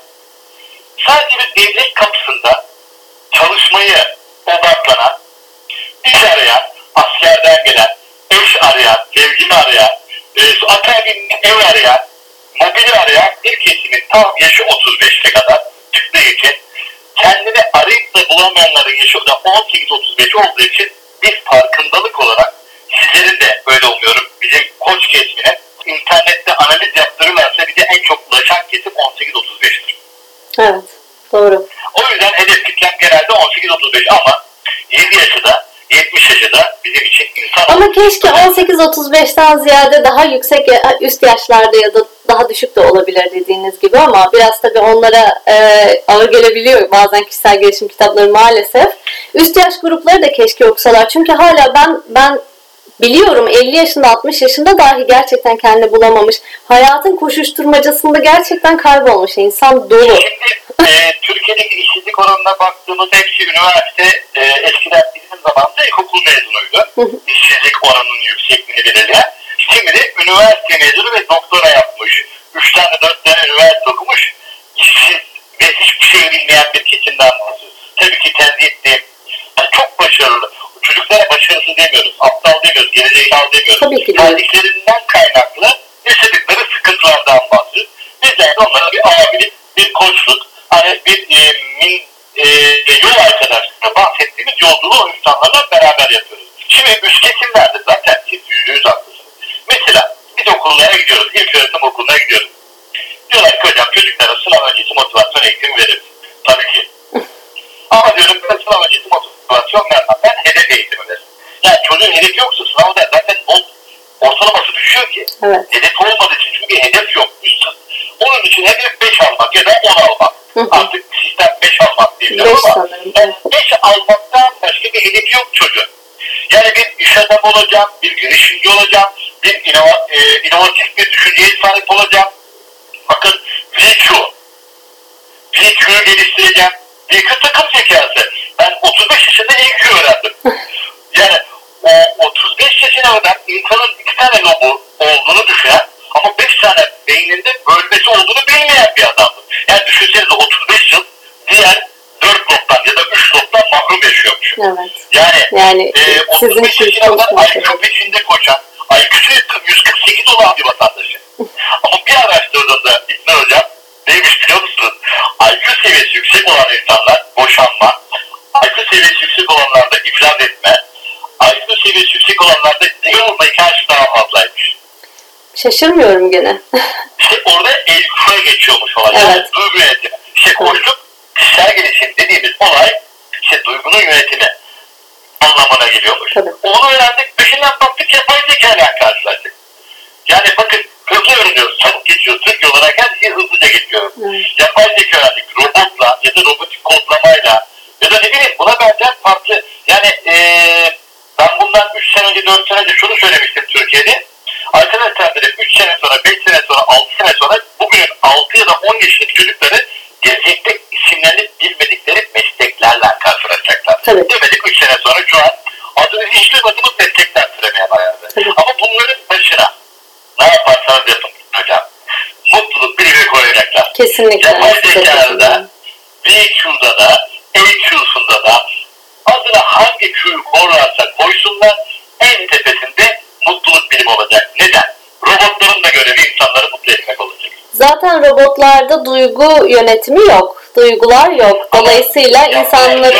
sadece bir devlet kapısında çalışmayı odaklanan, iş arayan, askerden gelen, eş arayan, sevgili arayan, e, akabinde ev arayan, mobil arayan bir kesimin tam yaşı otuz beşe kadar çıktığı için kendini arayıp da bulamayanların yaşı da on sekiz otuz beş olduğu için biz farkındalık olarak sizlerin de böyle umuyorum bizim koç kesimine internette analiz yaptırırlarsa bize en çok ulaşan kesim on sekiz otuz beştir. Evet, doğru. O yüzden hedef kitlem genelde on sekiz otuz beş ama yedi yaşı da yetmiş yaşı da bizim için insan. Ama keşke on sekiz otuz beşten ziyade daha yüksek üst yaşlarda ya da daha düşük de olabilir dediğiniz gibi ama biraz tabii onlara e, ağır gelebiliyor bazen kişisel gelişim kitapları maalesef. Üst yaş grupları da keşke okusalar. Çünkü hala ben ben biliyorum elli yaşında altmış yaşında dahi gerçekten kendini bulamamış. Hayatın koşuşturmacasında gerçekten kaybolmuş insan dolu. Şimdi e, Türkiye'deki işsizlik oranına baktığımız hepsi üniversite e, eskiden bizim zamanımızda ilkokul mezunuydu. İşsizlik oranının yüksekliğini belirleyen. Şimdi de üniversite mezunu ve doktora yapmış. Üç tane dört tane üniversite okumuş. İşsiz ve hiçbir şey bilmeyen bir kesimden bahsediyoruz. Tabii ki tenzih ettiğim yani çok başarılı. Çocuklara başarısız demiyoruz, aptal demiyoruz, gerizekalı demiyoruz. Geldiklerinden kaynaklı yaşadıkları sıkıntılardan bahsediyoruz. Bizler de onlara bir abilik, bir koçluk, hani bir e, min, e, yol arkadaşlığına bahsettiğimiz yolculuğu o insanlarla beraber yapıyoruz. Şimdi üst kesimlerde zaten siz yüzde yüz haklısınız. Mesela biz okullara gidiyoruz, ilk öğretim okuluna gidiyoruz. Diyorlar ki hocam çocuklara sınav öncesi motivasyon eğitimi veririz. Tabii ki. Ama diyorum ben sınav öncesi motivasyon vermem. Ben hedef eğitimi veririm. Yani çocuğun hedefi yoksa sınavda zaten not ortalaması düşüyor ki. Evet. Hedef olmadığı için çünkü hedef yok. Üst, onun için hedef beş almak ya da on almak. Hı hı. Artık sistem beş almak diyor ama yani beş almaktan başka bir hedefi yok çocuğun. Yani bir iş adamı olacağım, bir girişimci olacağım, bir inova, e, inovatif bir düşünceye sahip olacağım. Bakın V Q. V Q'yu geliştireceğim. V Q takım zekası. Ben otuz beş yaşında E Q öğrendim. Yani o otuz beş yaşına kadar insanın iki tane lobu olduğunu düşünen ama beş tane beyninde bölmesi olduğunu bilmeyen bir adamdı. Yani düşünsenize otuz beş yıl diğer dört lobdan ya da üç lobdan mahrum yaşıyormuş. Evet. Yani, yani e, otuz beş yaşına kadar I Q peşinde koşan, I Q'su yüz kırk sekiz olan bir vatandaşı. Ama bir araştırdığında İbn Hocam neymiş biliyor musunuz? I Q seviyesi yüksek olan insanlar boşanma, I Q seviyesi yüksek olanlarda iflas etme, I Q seviyesi yüksek olanlarda yılda iki yaş daha fazlaymış. Şaşırmıyorum gene. İşte orada E Q'ya geçiyormuş olay. Evet. Yani duygu yönetimi. İşte koştuk, kişisel gelişim dediğimiz olay işte duygunun yönetimi anlamına geliyormuş. Tabii. Onu öğrendik, peşinden baktık yapay zekayla karşılaştık. Yani bakın hızlı öğreniyoruz, çabuk geçiyoruz, Türkiye olarak her şeyi hızlıca geçiyoruz. Evet. Yapay zeka öğrendik, robotla ya da robotik kodlamayla ya da ne bileyim buna benzer farklı. Yani ee, ben bundan üç sene önce, dört sene önce şunu söylemiştim Türkiye'de. Arkadaşlar dedim üç sene sonra, beş sene sonra, altı sene sonra bugünün altı ya da on yaşındaki çocukları gelecekte isimlerini bilmedikleri mesleklerle karşılaşacaklar. Tabii. Demedik üç sene sonra şu an adını hiç duymadığımız meslekler türemeye başladı. Ama bunların başına ne yaparsanız yapın hocam. Mutluluk bilimi koyacaklar. Kesinlikle. Yapay zekada, V Q'da da, E Q'sunda da adına hangi Q'yu korarsa koysunlar en tepesinde mutluluk bilimi olacak. Neden? Robotların da görevi insanları mutlu etmek olacak. Zaten robotlarda duygu yönetimi yok. Duygular yok. Dolayısıyla insanlar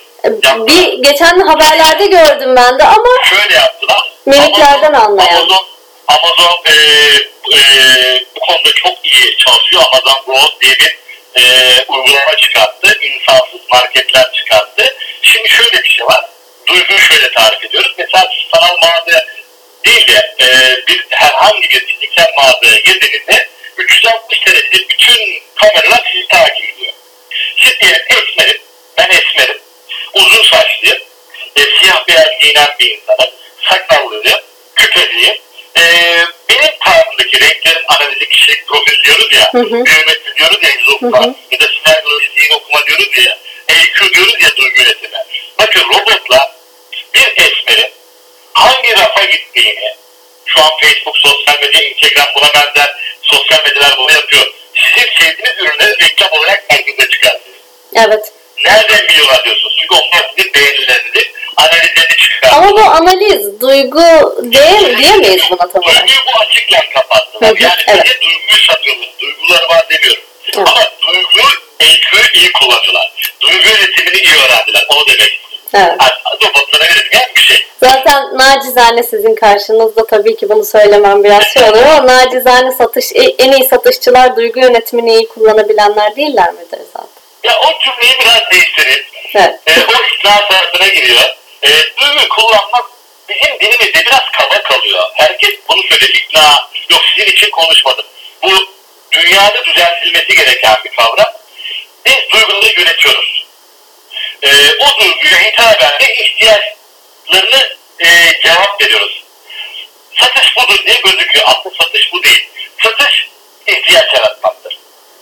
bir geçen haberlerde gördüm ben de ama şöyle yaptılar. Mimiklerden Amazon, anlayan. Amazon, Amazon e, e, bu konuda çok iyi çalışıyor. Amazon Go diye bir e, uygulama çıkarttı. İnsansız marketler çıkarttı. Şimdi şöyle bir şey var. Duyguyu şöyle tarif ediyoruz. Mesela sanal mağaza değil de e, bir herhangi bir fiziksel mağazaya girdiğinizde üç yüz altmış derecede bütün kameralar sizi takip ediyor. Siz diyelim esmerim, ben esmerim, uzun saçlıyım, e, siyah beyaz giyinen bir insanım, sakallıyım, küpeliyim. E, benim tarzımdaki renklerin analizi, kişilik profil diyoruz ya, geometri diyoruz ya, yüz okuma ya da sinerjoloji, zihin okuma diyoruz ya, E Q diyoruz ya, duygu yönetimi. Bakın robotla bir esmerin hangi rafa gittiğini, şu an Facebook, sosyal medya, Instagram buna benzer sosyal medyalar bunu yapıyor. Sizin sevdiğiniz ürünleri reklam olarak karşınıza çıkartıyor. Evet. Nereden biliyorlar diyorsunuz? Çünkü onlar sizin beğenilerinizi, analizlerini çıkartıyor. Ama bu analiz, duygu değil, diyemeyiz buna tam olarak. Duyguyu bu açıkla kapattılar. Yani evet. Bize duyguyu satıyorlar. Duyguları var demiyorum. Evet. Ama duygu, E Q'yu iyi kullanıyorlar. Duygu yönetimini iyi öğrendiler. Onu demek istiyorum. Evet. Yani robotlara verilmeyen bir şey. Zaten nacizane sizin karşınızda tabii ki bunu söylemem biraz şey olur ama nacizane satış, en iyi satışçılar duygu yönetimini iyi kullanabilenler değiller midir zaten? Ya o cümleyi biraz değiştirip, evet. e, o ikna tarafına giriyor. E, duygu kullanmak bizim dilimizde biraz kaba kalıyor. Herkes bunu söylüyor, ikna, yok sizin için konuşmadım. Bu dünyada düzeltilmesi gereken bir kavram. Biz duyguları yönetiyoruz. E, o duyguya hitaben de ihtiyaçlarını e, cevap veriyoruz. Satış budur diye gözüküyor. Aslında satış bu değil. Satış ihtiyaç yaratmaktır.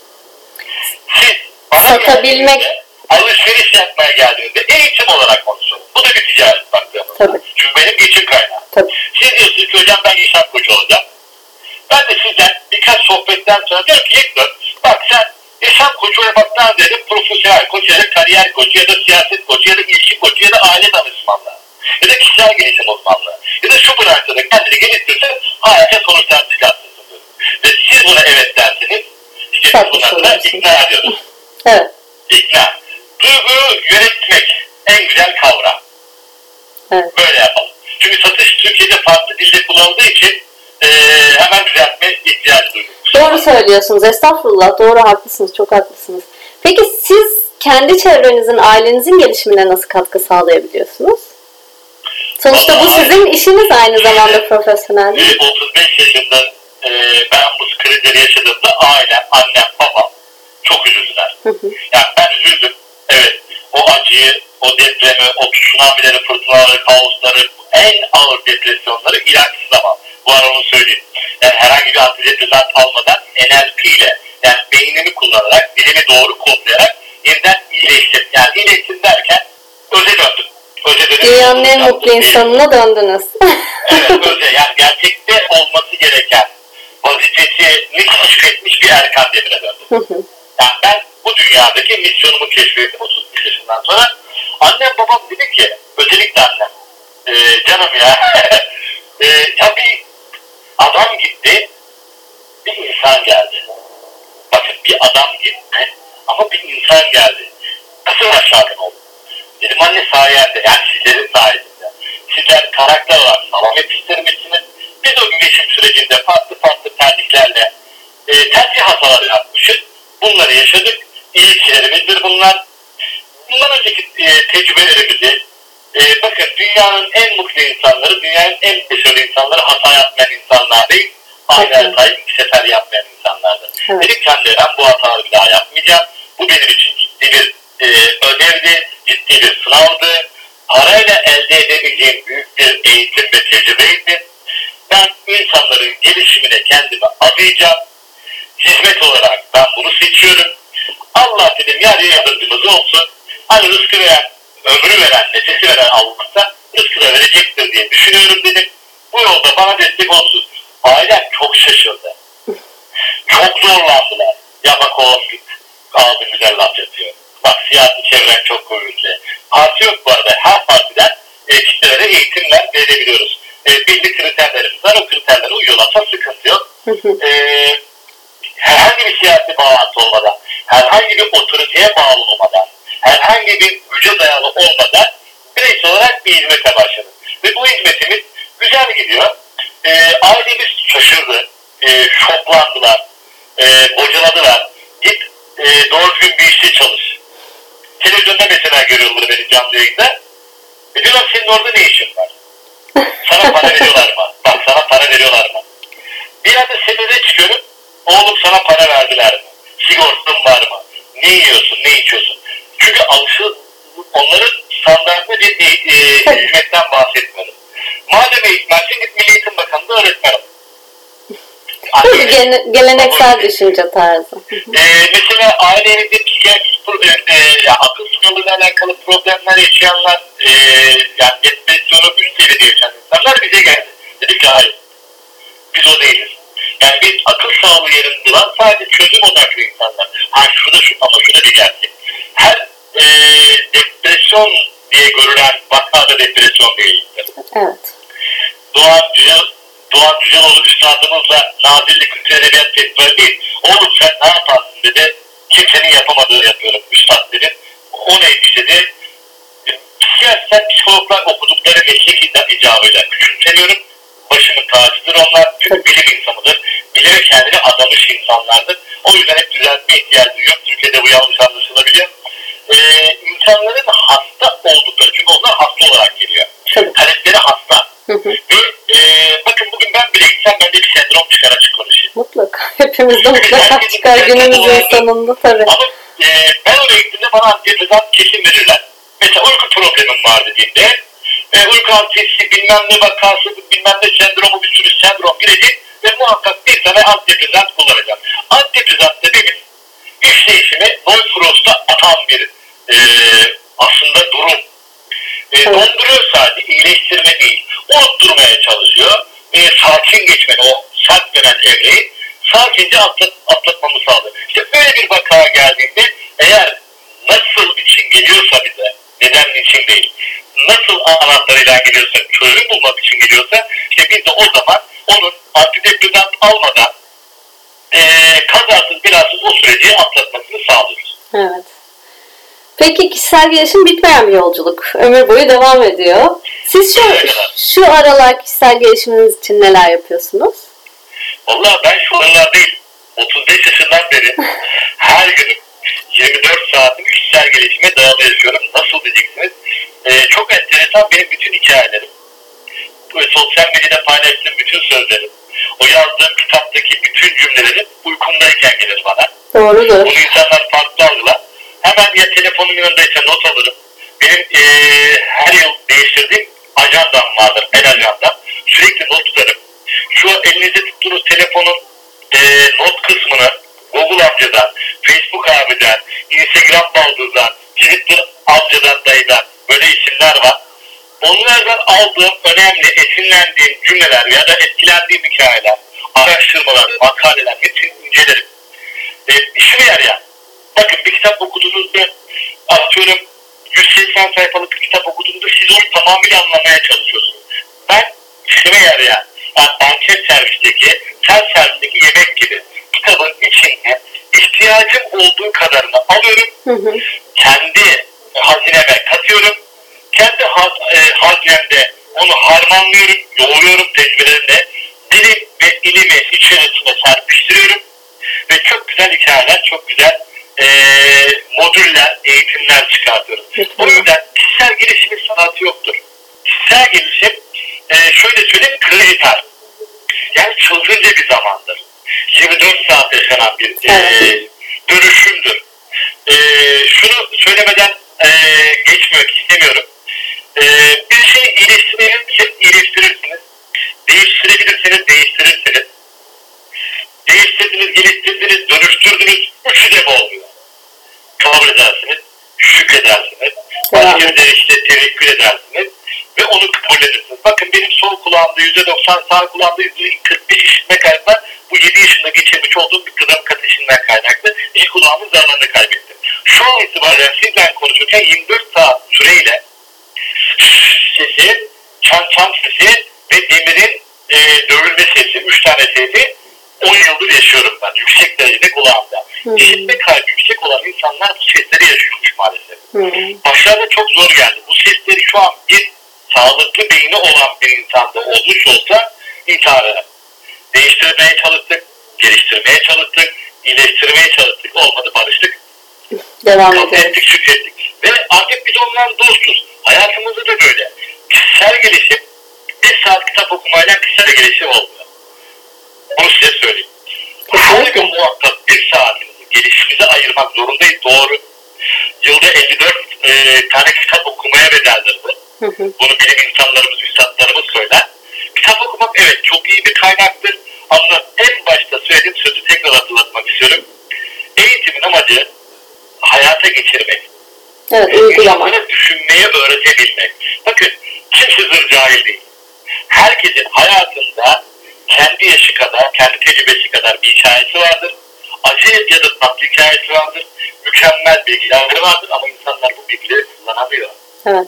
Siz satabilmek, alışveriş yapmaya geldiğinizde eğitim olarak konuşuyoruz. Bu da bir ticaret baktığımızda. Çünkü benim geçim kaynağı. Tabii. Siz diyorsunuz ki hocam ben yaşam koçu olacağım. Ben de sizden birkaç sohbetten sonra diyorum ki Yektor, bak sen yaşam koçu olmaktan ziyade profesyonel koç ya da kariyer koçu ya da siyaset koçu ya da ilişki koçu ya da aile danışmanlığı ya da kişisel gelişim uzmanlığı ya da şu branşta da kendini geliştirsen hayata sonuçlar çıkartırsın diyorum. Ve siz buna evet derseniz işte biz buna da ikna ediyoruz. Evet. İkna. Duyguyu yönetmek en güzel kavram. Evet. Böyle yapalım. Çünkü satış Türkiye'de farklı dilde kullanıldığı için e, hemen düzeltme ihtiyacı duyuyoruz. Doğru söylüyorsunuz. Estağfurullah. Doğru, haklısınız. Çok haklısınız. Peki siz kendi çevrenizin, ailenizin gelişimine nasıl katkı sağlayabiliyorsunuz? Sonuçta Vallahi bu sizin işiniz aynı zamanda profesyonel değil mi? otuz beş yaşında e, ben bu krizleri yaşadığımda ailem, annem, babam çok üzüldüler. Hı hı. Yani ben üzüldüm. Evet. O acıyı, o depremi, o tsunamileri, fırtınaları, kaosları, en ağır depresyonları ilaçsız ama. Bu ara onu söyleyeyim. Yani herhangi bir antidepresan almadan N L P ile, yani beynimi kullanarak, dilimi doğru kodlayarak yeniden iyileştim. Yani iyileştim derken öze döndüm. Öze dönüp dünyanın en mutlu insanına döndünüz. Evet, öze. Yani gerçekte olması gereken vazifesini keşfetmiş bir Erkan Demir'e döndüm. Yani ben bu dünyadaki misyonumu keşfettim otuz beş yaşından sonra. Annem babam dedi ki, özellikle annem, e, canım ya, e, ya bir adam gitti, bir insan geldi. Bakın bir adam gitti ama bir insan geldi. Nasıl aşağıdan oldu? Dedim anne sayende, yani sizlerin sayesinde. Sizler karakter olarak sağlam yetiştirmişsiniz. Biz o gelişim sürecinde farklı farklı tercihlerle e, tercih hataları yapmışız. Bunları yaşadık. İlişkilerimizdir bunlar. Bundan önceki e, tecrübelerimizi e, bakın dünyanın en mutlu insanları, dünyanın en başarılı insanları hata yapmayan insanlar değil. Aynı hatayı iki sefer yapmayan insanlardır. Evet. Dedim kendime ben bu hataları bir daha yapmayacağım. Bu benim için ciddi bir e, ödevdi, ciddi bir sınavdı. Parayla elde edebileceğim büyük bir eğitim ve tecrübeydi. Ben insanların gelişimine kendimi adayacağım. Hizmet olarak ben bunu seçiyorum. Allah dedim yar yardımcımız olsun. Hani rızkı veren, ömrü veren, nefesi veren Allah'sa rızkı da verecektir diye düşünüyorum dedim. Bu yolda bana destek olsun. Ailem çok şaşırdı. Çok zorlandılar. Ya bak oğlum git. Ağzı güzel laf yapıyor. Bak siyasi çevren çok kuvvetli. Parti yok bu arada. Her partiden e, kişilere eğitimler verebiliyoruz. E, belli kriterlerimiz var. O kriterlere uyuyorlarsa sıkıntı yok. e, herhangi bir siyasi bağlantı olmadan, herhangi bir otoriteye bağlı olmadan, herhangi bir güce dayalı olmadan bireysel olarak bir hizmete başladım. Ve bu hizmetimiz güzel gidiyor. E, ailemiz şaşırdı, e, şoklandılar, e, bocaladılar. Git e, doğru düzgün bir işte çalış. Televizyonda mesela görüyorlar beni canlı yayında. E diyorlar senin orada ne işin var? Sana para veriyorlar mı? Bak sana para veriyorlar mı? Bir yerde sepete çıkıyorum. Oğlum sana para verdiler mi? Sigortun var mı? Ne yiyorsun, ne içiyorsun? Çünkü alışıl, onların standartlı bir e, hizmetten bahsetmiyorum. Madem eğitmensin git Milli Eğitim Bakanı'nda öğretmen ol. Tabii gene, geleneksel düşünce tarzı. e, mesela ailemizde psikiyatrik e, e, akıl sağlığıyla alakalı problemler yaşayanlar, e, yani depresyonu üst seviyede yaşayan insanlar bize geldi. Dedik ki hayır, biz o değiliz. Yani biz akıl sağlığı yerinde olan sadece çözüm odaklı insanlar. Ha şurada şu, ama şurada bir gerçek. Her e, depresyon diye görülen vakada depresyon değildir. Evet. Doğan Cücel, Doğan Cüceloğlu üstadımızla Nazilli Kültür Edebiyat Festivali değil. Oğlum sen ne yaparsın dedi. Kimsenin yapamadığı yapıyorum üstad dedi. O neymiş dedi. Psikiyatristler, psikologlar okudukları meslek icabıyla küçümseniyorum. Başımın tacıdır onlar. Çünkü bilim insanıdır. Bilime kendini adamış insanlardır. O yüzden hep düzeltme ihtiyacı yok. Türkiye'de bu yanlış anlaşılabiliyor. Ee, insanların hasta oldukları, çünkü onlar hasta olarak geliyor. Talepleri hasta. Hı hı. Ve e, bakın bugün ben bile gitsem bende bir sendrom çıkar açık konuşayım. Mutlaka. Hepimizde mutlaka çıkar günümüzün sonunda tabii. Ama e, ben oraya gittiğimde bana antidepresan kesin verirler. Mesela uyku problemim var dediğimde e, uyku anksiyetesi bilmem ne vakası bilmem ne sendromu bir sürü sendrom girecek ve muhakkak bir tane antidepresan kullanacağım. Antidepresan da benim işleyişimi Neufrost'a atan bir e, aslında durum. E, donduruyor sadece, iyileştirme değil. Unutturmaya çalışıyor. E, sakin geçmeni, o sert denen evreyi sakince atlat, atlatmamı sağlıyor. İşte böyle bir vakaya geldiğinde eğer nasıl için geliyorsa bize, neden için değil, nasıl anahtarıyla geliyorsa, çözüm bulmak için geliyorsa, işte biz de o zaman onun antidepresan almadan e, kazasız belasız o süreci atlatmasını sağlıyoruz. Evet. Peki kişisel gelişim bitmeyen bir yolculuk. Ömür boyu devam ediyor. Siz şu, şu aralar kişisel gelişiminiz için neler yapıyorsunuz? Vallahi ben şu aralar değil, otuz beş yaşından beri her gün yirmi dört saatlik kişisel gelişime dayalı yaşıyorum. Nasıl diyeceksiniz? Ee, çok enteresan benim bütün hikayelerim. Böyle sosyal medyada paylaştığım bütün sözlerim, o yazdığım kitaptaki bütün cümlelerim uykumdayken gelir bana. Doğrudur. Bunu insanlar farklı algılar. Hemen ya telefonum yanındaysa not alırım. Benim e, her yıl değiştirdiğim ajandam vardır, el ajandam. Sürekli not tutarım. Şu elinizde tuttuğunuz telefonun e, not kısmını Google amcadan, Facebook abiden, Instagram baldızdan, Twitter amcadan, dayıdan böyle isimler var. Onlardan aldığım önemli, esinlendiğim cümleler ya da etkilendiğim hikayeler, araştırmalar, makaleler hepsini incelerim. E, işime yarayan. Bakın bir kitap okuduğunuzda atıyorum yüz seksen sayfalık bir kitap okuduğunuzda siz onu tamamıyla anlamaya çalışıyorsunuz. Ben işime yarayan, yani banket servisteki, self servisteki yemek gibi kitabın içinde ihtiyacım olduğu kadarını alıyorum. Hı hı. Kendi hazineme katıyorum. Kendi ha- e, haznemde onu harmanlıyorum, yoğuruyorum tecrübelerimle. Dilim ve ilimi içerisine serpiştiriyorum. Ve çok güzel hikayeler, çok güzel e, modüller, eğitimler çıkartıyoruz. O yüzden kişisel gelişimin sanatı yoktur. Kişisel gelişim e, şöyle söyleyeyim, kredital. Yani çılgınca bir zamandır. yirmi dört saat yaşanan bir e, dönüşümdür. E, şunu söylemeden e, geçmek istemiyorum. E, bir şeyi iyileştirirseniz iyileştirirsiniz. Değiştirebilirseniz değiştirirsiniz. Değiştirdiniz, geliştirdiniz, dönüştürdünüz. Üçü de bu oluyor. Kabul edersiniz, şükredersiniz. Başka işte tevekkül edersiniz ve onu kabul edirsiniz. Bakın benim sol kulağımda yüzde doksan, sağ kulağımda yüzde kırk beş işitme kaybı var. Bu yedi yaşında geçirmiş olduğum bir kızım kat işinden kaynaklı. İlk kulağımın zararlarını kaybettim. Şu an itibaren sizden konuşurken yirmi dört saat süreyle sesi, çan çan sesi ve demirin e, dövülme sesi, üç tane sesi on yıldır yaşıyorum ben. Yüksek derecede kulağımda. Hmm. İşitme kaybı yüksek olan insanlar bu sesleri yaşıyormuş maalesef. Hmm. Başlarda çok zor geldi. Bu sesleri şu an bir sağlıklı beyni olan bir insanda olmuş olsa intiharı değiştirmeye çalıştık, geliştirmeye çalıştık, iyileştirmeye çalıştık. Olmadı, barıştık. Devam Kabul edelim. ettik, şükrettik. Ve artık biz ondan dostuz. Hayatımızda da böyle. Kişisel gelişim, bir saat kitap okumayla kişisel gelişim olmuyor. Bunu size söyleyeyim. Her gün muhakkak bir saatimizi gelişimize ayırmak zorundayız. Doğru. Yılda elli dört e, tane kitap okumaya bedeldir bu. Hı hı. Bunu bilim insanlarımız, üstadlarımız söyler. Kitap okumak evet çok iyi bir kaynaktır. Ama en başta söylediğim sözü tekrar hatırlatmak istiyorum. Eğitimin amacı hayata geçirmek. Evet, uygulama. İnsanlara düşünmeyi öğretebilmek. Bakın kimse zır cahil değil. Herkesin hayatında kendi yaşı kadar, kendi tecrübesi kadar bir hikayesi vardır. Acı ya da tatlı hikayesi vardır. Mükemmel bilgiler vardır ama insanlar bu bilgileri kullanamıyor. Evet.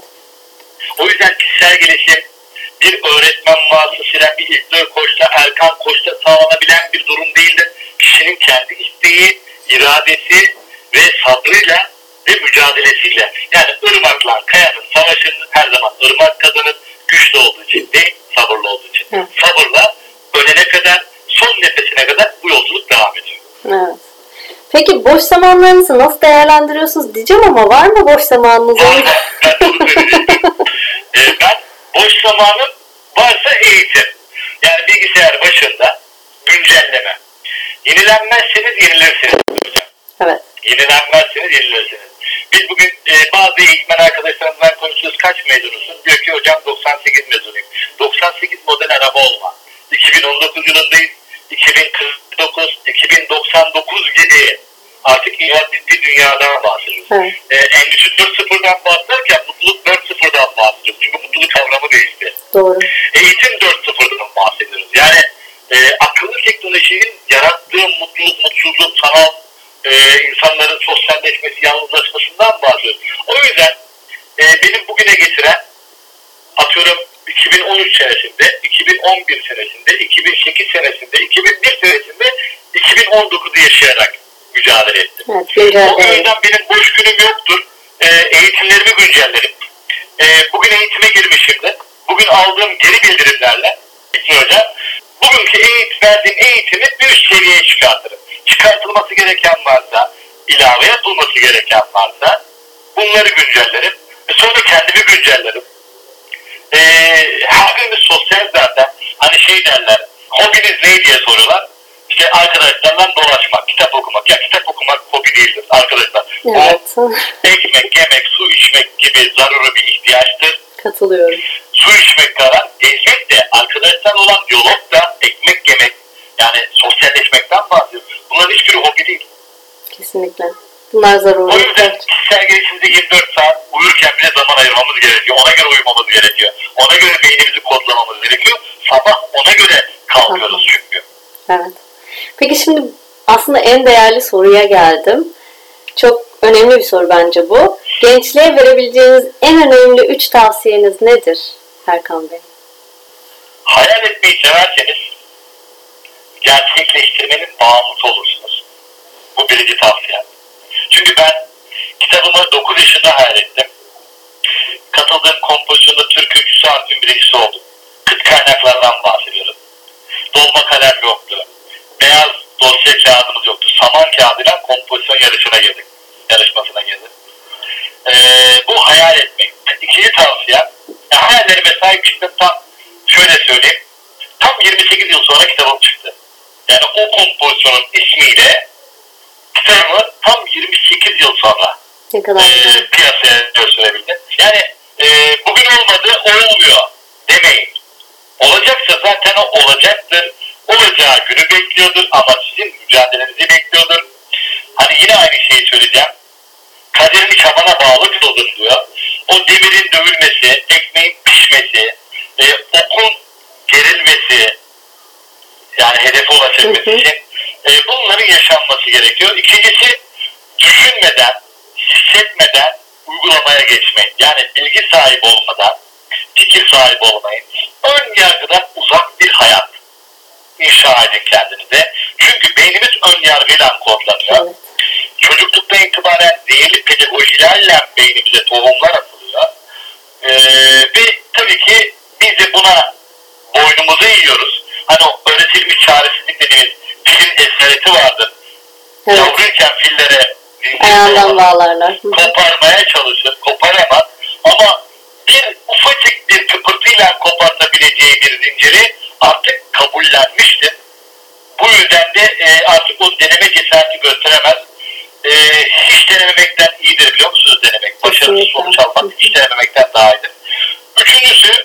O yüzden kişisel gelişim bir öğretmen vasıtasıyla, bir İlknur Koç'la, Erkan Koç'la sağlanabilen bir durum değildir. Kişinin kendi isteği, iradesi ve sabrıyla ve mücadelesiyle. Yani ırmakla kayanın savaşını her zaman ırmak kazanır. Güçlü olduğu için değil, sabırlı olduğu için. Hı. Sabırla ölene kadar, son nefesine kadar bu yolculuk devam ediyor. Evet. Peki boş zamanlarınızı nasıl değerlendiriyorsunuz diyeceğim ama var mı boş zamanınız? Ben, ben onu söyleyecektim. ee, ben boş zamanım varsa eğitim. Yani bilgisayar başında güncelleme. Yenilenmezseniz yenilirsiniz hocam. Evet. Yenilenmezseniz yenilirsiniz. Biz bugün e, bazı eğitmen arkadaşlarımızdan konuşuyoruz. Kaç mezunusun? Diyor ki hocam doksan sekiz mezunuyum. doksan sekiz model araba olma. iki bin on dokuz yılındayız. iki bin kırk dokuz, iki bin doksan dokuz gibi artık inovatif bir dünyadan bahsediyoruz. Evet. Ee, Endüstri dört nokta sıfırdan bahsederken mutluluk dört nokta sıfırdan bahsediyoruz. Çünkü mutluluk kavramı değişti. Doğru. Eğitim dört nokta sıfırdan bahsediyoruz. Yani e, akıllı teknolojinin yarattığı mutluluk, mutsuzluk, sanal e, insanların sosyalleşmesi, yalnızlaşmasından bahsediyoruz. O yüzden e, benim bugüne getiren atıyorum iki bin on üç senesinde, iki bin on bir senesinde, iki bin sekiz senesinde, iki bin bir senesinde, iki bin on dokuzu yaşayarak mücadele ettim. Evet, güncel. O yüzden benim boş günüm yoktur. E, eğitimlerimi güncellerim. E, bugün eğitime girmişimdir. Bugün aldığım geri bildirimlerle hocam, bugünkü eğitim, verdiğim eğitimi bir üst seviyeye çıkartırım. Çıkartılması gereken varsa, ilave yapılması gereken varsa bunları güncellerim. E, sonra kendimi güncellerim. Ee, her gün bir sosyal zaten hani şey derler, hobiniz ne diye soruyorlar. İşte arkadaşlarla dolaşmak, kitap okumak. Ya kitap okumak hobi değildir arkadaşlar. Evet. O ekmek, yemek, su içmek gibi zaruri bir ihtiyaçtır. Katılıyorum. Su içmek kadar gezmek de, arkadaşlar olan diyalog da, ekmek yemek, yani sosyalleşmekten bahsediyoruz. Bunların hiçbiri hobi değil. Kesinlikle. Bunlar zaruri. O yüzden kişisel gelişimde yirmi dört saat uyurken bile zaman ayırmamız gerekiyor. Ona göre uyumamız gerekiyor. Ona göre beynimizi kodlamamız gerekiyor. Sabah ona göre kalkıyoruz çünkü. Evet. Peki şimdi aslında en değerli soruya geldim. Çok önemli bir soru bence bu. Gençliğe verebileceğiniz en önemli üç tavsiyeniz nedir Erkan Bey? Hayal etmeyi severseniz gerçekleştirmenin bağımlısı olursunuz. Bu birinci tavsiyem. Çünkü ben kitabımı dokuz yaşında hayal ettim. Katıldığım kompozisyonda Türk Öyküsü albüm birincisi oldum. Kıt kaynaklardan bahsediyorum. Dolma kalem yoktu. Beyaz dosya kağıdımız yoktu. Saman kağıdıyla kompozisyon yarışına girdik. Yarışmasına girdik. Ee, bu hayal etmek. İkinci tavsiyem, yani hayallerime sahip çıktım tam, şöyle söyleyeyim. Tam yirmi sekiz yıl sonra kitabım çıktı. Yani o kompozisyonun ismiyle kitabımı tam yirmi sekiz yıl sonra Ne kadar e, piyasaya gösterebildim. Yani e, bugün olmadı, o olmuyor demeyin. Olacaksa zaten o olacaktır. Olacağı günü bekliyordur ama sizin mücadelenizi bekliyordur. Hani yine aynı şeyi söyleyeceğim. Kaderini çabana bağlı kıldın diyor. O demirin dövülmesi, ekmeğin pişmesi, e, okun gerilmesi, yani hedefe ulaşabilmesi için e, bunların yaşanması gerekiyor. İkincisi, düşünmeden, hissetmeden uygulamaya geçmeyin. Yani bilgi sahibi olmadan, fikir sahibi olmayın. Ön yargıdan uzak bir hayat inşa edin kendinize. Çünkü beynimiz ön yargıyla kodlanıyor. Evet. Çocukluktan itibaren zehirli pedagojilerle beynimize tohumlar atılıyor. Ee, ve tabii ki biz de buna boynumuzu yiyoruz. Hani o öğretilmiş çaresizlik dediğimiz filin esareti vardır. Evet. Yavruyken fillere ayağından bağlarlar. Koparmaya çalışır, koparamaz. Ama bir ufacık bir kıpırtıyla kopartabileceği bir zinciri artık kabullenmiştir. Bu yüzden de e, artık o deneme cesareti gösteremez. E, hiç denememekten iyidir, biliyor musunuz denemek? Başarısız sonuç almak hiç denememekten daha iyidir. Üçüncüsü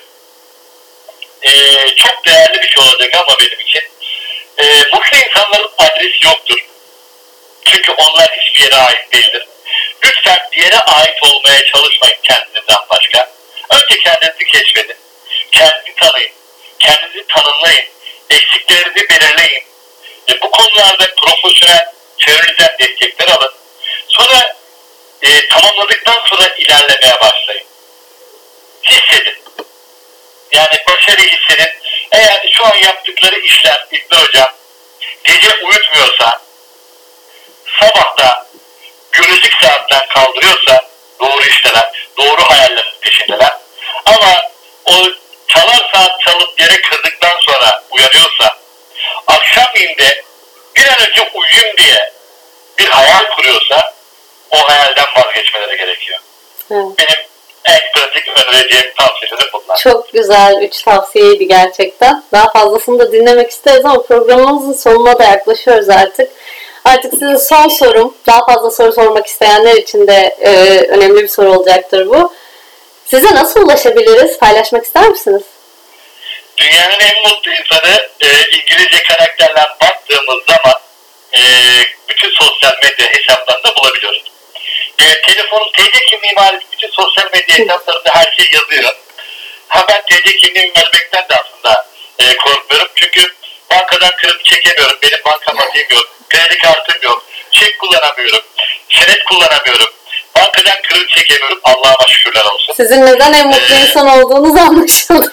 e, çok değerli bir şey olacak ama benim için. E, mutlu insanların adresi yoktur. Çünkü onlar hiçbir yere ait değildir. Lütfen bir yere ait olmaya çalışmayın kendinizden başka. Önce kendinizi keşfedin. Kendinizi tanıyın. Kendinizi tanımlayın. Eksiklerinizi belirleyin. E, bu konularda profesyonel çevrenizden destekler alın. Sonra e, tamamladıktan sonra ilerlemeye başlayın. Hissedin. Yani başarıyı hissedin. Eğer şu an yaptıkları işler İbni Hocam gece uyutmuyorsa, sabahta biyolojik saatten kaldırıyorsa doğru işler, doğru hayallerin peşindeler. Ama o çalar saat çalıp yere kırdıktan sonra uyanıyorsa, akşamleyin de bir an önce uyuyayım diye bir hayal kuruyorsa o hayalden vazgeçmeleri gerekiyor. Evet. Benim en pratik önereceğim tavsiyelerim bunlar. Çok güzel üç tavsiyeydi gerçekten. Daha fazlasını da dinlemek isteriz ama programımızın sonuna da yaklaşıyoruz artık. Artık size son sorum, daha fazla soru sormak isteyenler için de e, önemli bir soru olacaktır bu. Size nasıl ulaşabiliriz? Paylaşmak ister misiniz? Dünyanın en mutlu insanı e, İngilizce karakterle baktığımız zaman e, bütün sosyal medya hesaplarında bulabiliyoruz. E, telefonun T C kimliği ait bütün sosyal medya hesaplarında her şey yazıyor. Ha ben T C kimliğimi vermekten de aslında e, korkmuyorum. Çünkü bankadan kredi çekemiyorum. Benim bankamatiğim yok. Kredi kartım yok. Çek kullanamıyorum. Senet kullanamıyorum. Bankadan kredi çekemiyorum. Allah'a şükürler olsun. Sizin neden en mutlu ee, insan olduğunuz anlaşıldı.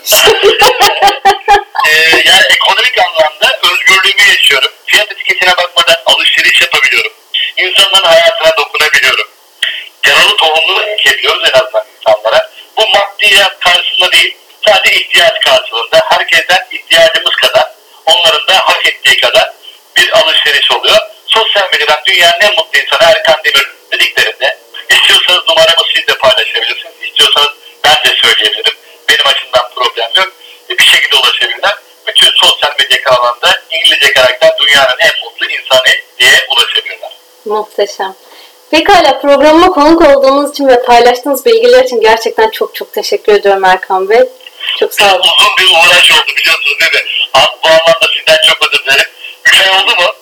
e, yani ekonomik anlamda özgürlüğümü yaşıyorum. Fiyat etiketine bakmadan alışveriş yapabiliyorum. İnsanların hayatına dokunabiliyorum. Yaralı tohumlu ekebiliyoruz en azından insanlara. Bu maddiyat karşılığında değil, sadece ihtiyaç karşılığında. Herkesten ihtiyacımız kadar, onların da hak ettiği kadar bir alışveriş oluyor. Sosyal medyadan dünyanın en mutlu insanı Erkan Demir dediklerinde istiyorsanız numaramı siz de paylaşabilirsiniz. İstiyorsanız ben de söyleyebilirim. Benim açımdan problem yok. Bir şekilde ulaşabilirler. Bütün sosyal medya kanallarında İngilizce karakter dünyanın en mutlu insanı diye ulaşabilirler. Muhteşem. Pekala, programıma konuk olduğunuz için ve paylaştığınız bilgiler için gerçekten çok çok teşekkür ediyorum Erkan Bey. Çok sağ olun. Uzun bir uğraş oldu biliyorsunuz değil mi? Bu anlamda sizden çok özür dilerim. Üç ay oldu mu?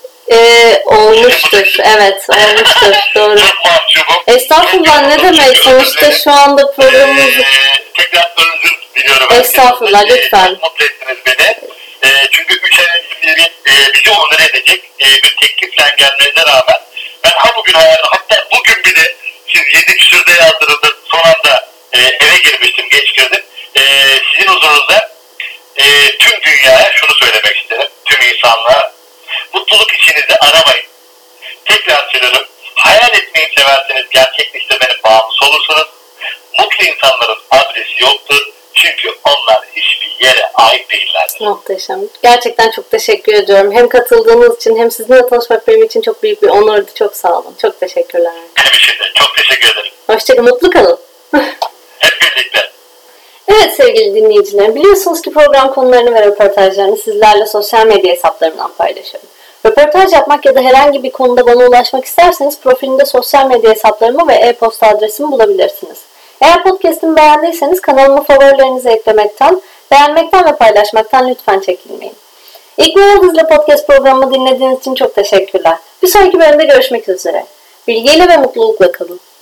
Ee, olmuştur. Evet, olmuştur. Doğru. Çok mahcubum. Estağfurullah, ne demek? Sonuçta şu anda programımız... Ee, tekrar özür diliyorum. Estağfurullah, lütfen. Çok mutlu ettiniz beni. Ee, çünkü üç ay önce bir, e, bizi onur edecek e, bir teklifle gelmenize rağmen ben ha bugün hayalini, hatta bugün bile siz yedi küsürde yazdığınızda son anda e, eve girmiştim, geç girdim. E, sizin huzurunuzda e, tüm dünyaya şunu söylemek isterim. Tüm insanlığa mutluluk içinizde aramayın. Tekrar söylüyorum. Hayal etmeyi severseniz gerçekleştirmenin bağımlısı olursunuz. Mutlu insanların adresi yoktur. Çünkü onlar hiçbir yere ait değillerdir. Muhteşem. Gerçekten çok teşekkür ediyorum. Hem katıldığınız için hem sizinle tanışmak benim için çok büyük bir onurdu. Çok sağ olun. Çok teşekkürler. Benim için de. Çok teşekkür ederim. Hoşçakalın. Mutlu kalın. Hep birlikte. Evet sevgili dinleyicilerim. Biliyorsunuz ki program konularını ve röportajlarını sizlerle sosyal medya hesaplarımdan paylaşıyorum. Röportaj yapmak ya da herhangi bir konuda bana ulaşmak isterseniz profilimde sosyal medya hesaplarımı ve e-posta adresimi bulabilirsiniz. Eğer podcast'imi beğendiyseniz kanalımı favorilerinize eklemekten, beğenmekten ve paylaşmaktan lütfen çekinmeyin. İlk Yıldız'la podcast programımı dinlediğiniz için çok teşekkürler. Bir sonraki bölümde görüşmek üzere. Bilgiyle ve mutlulukla kalın.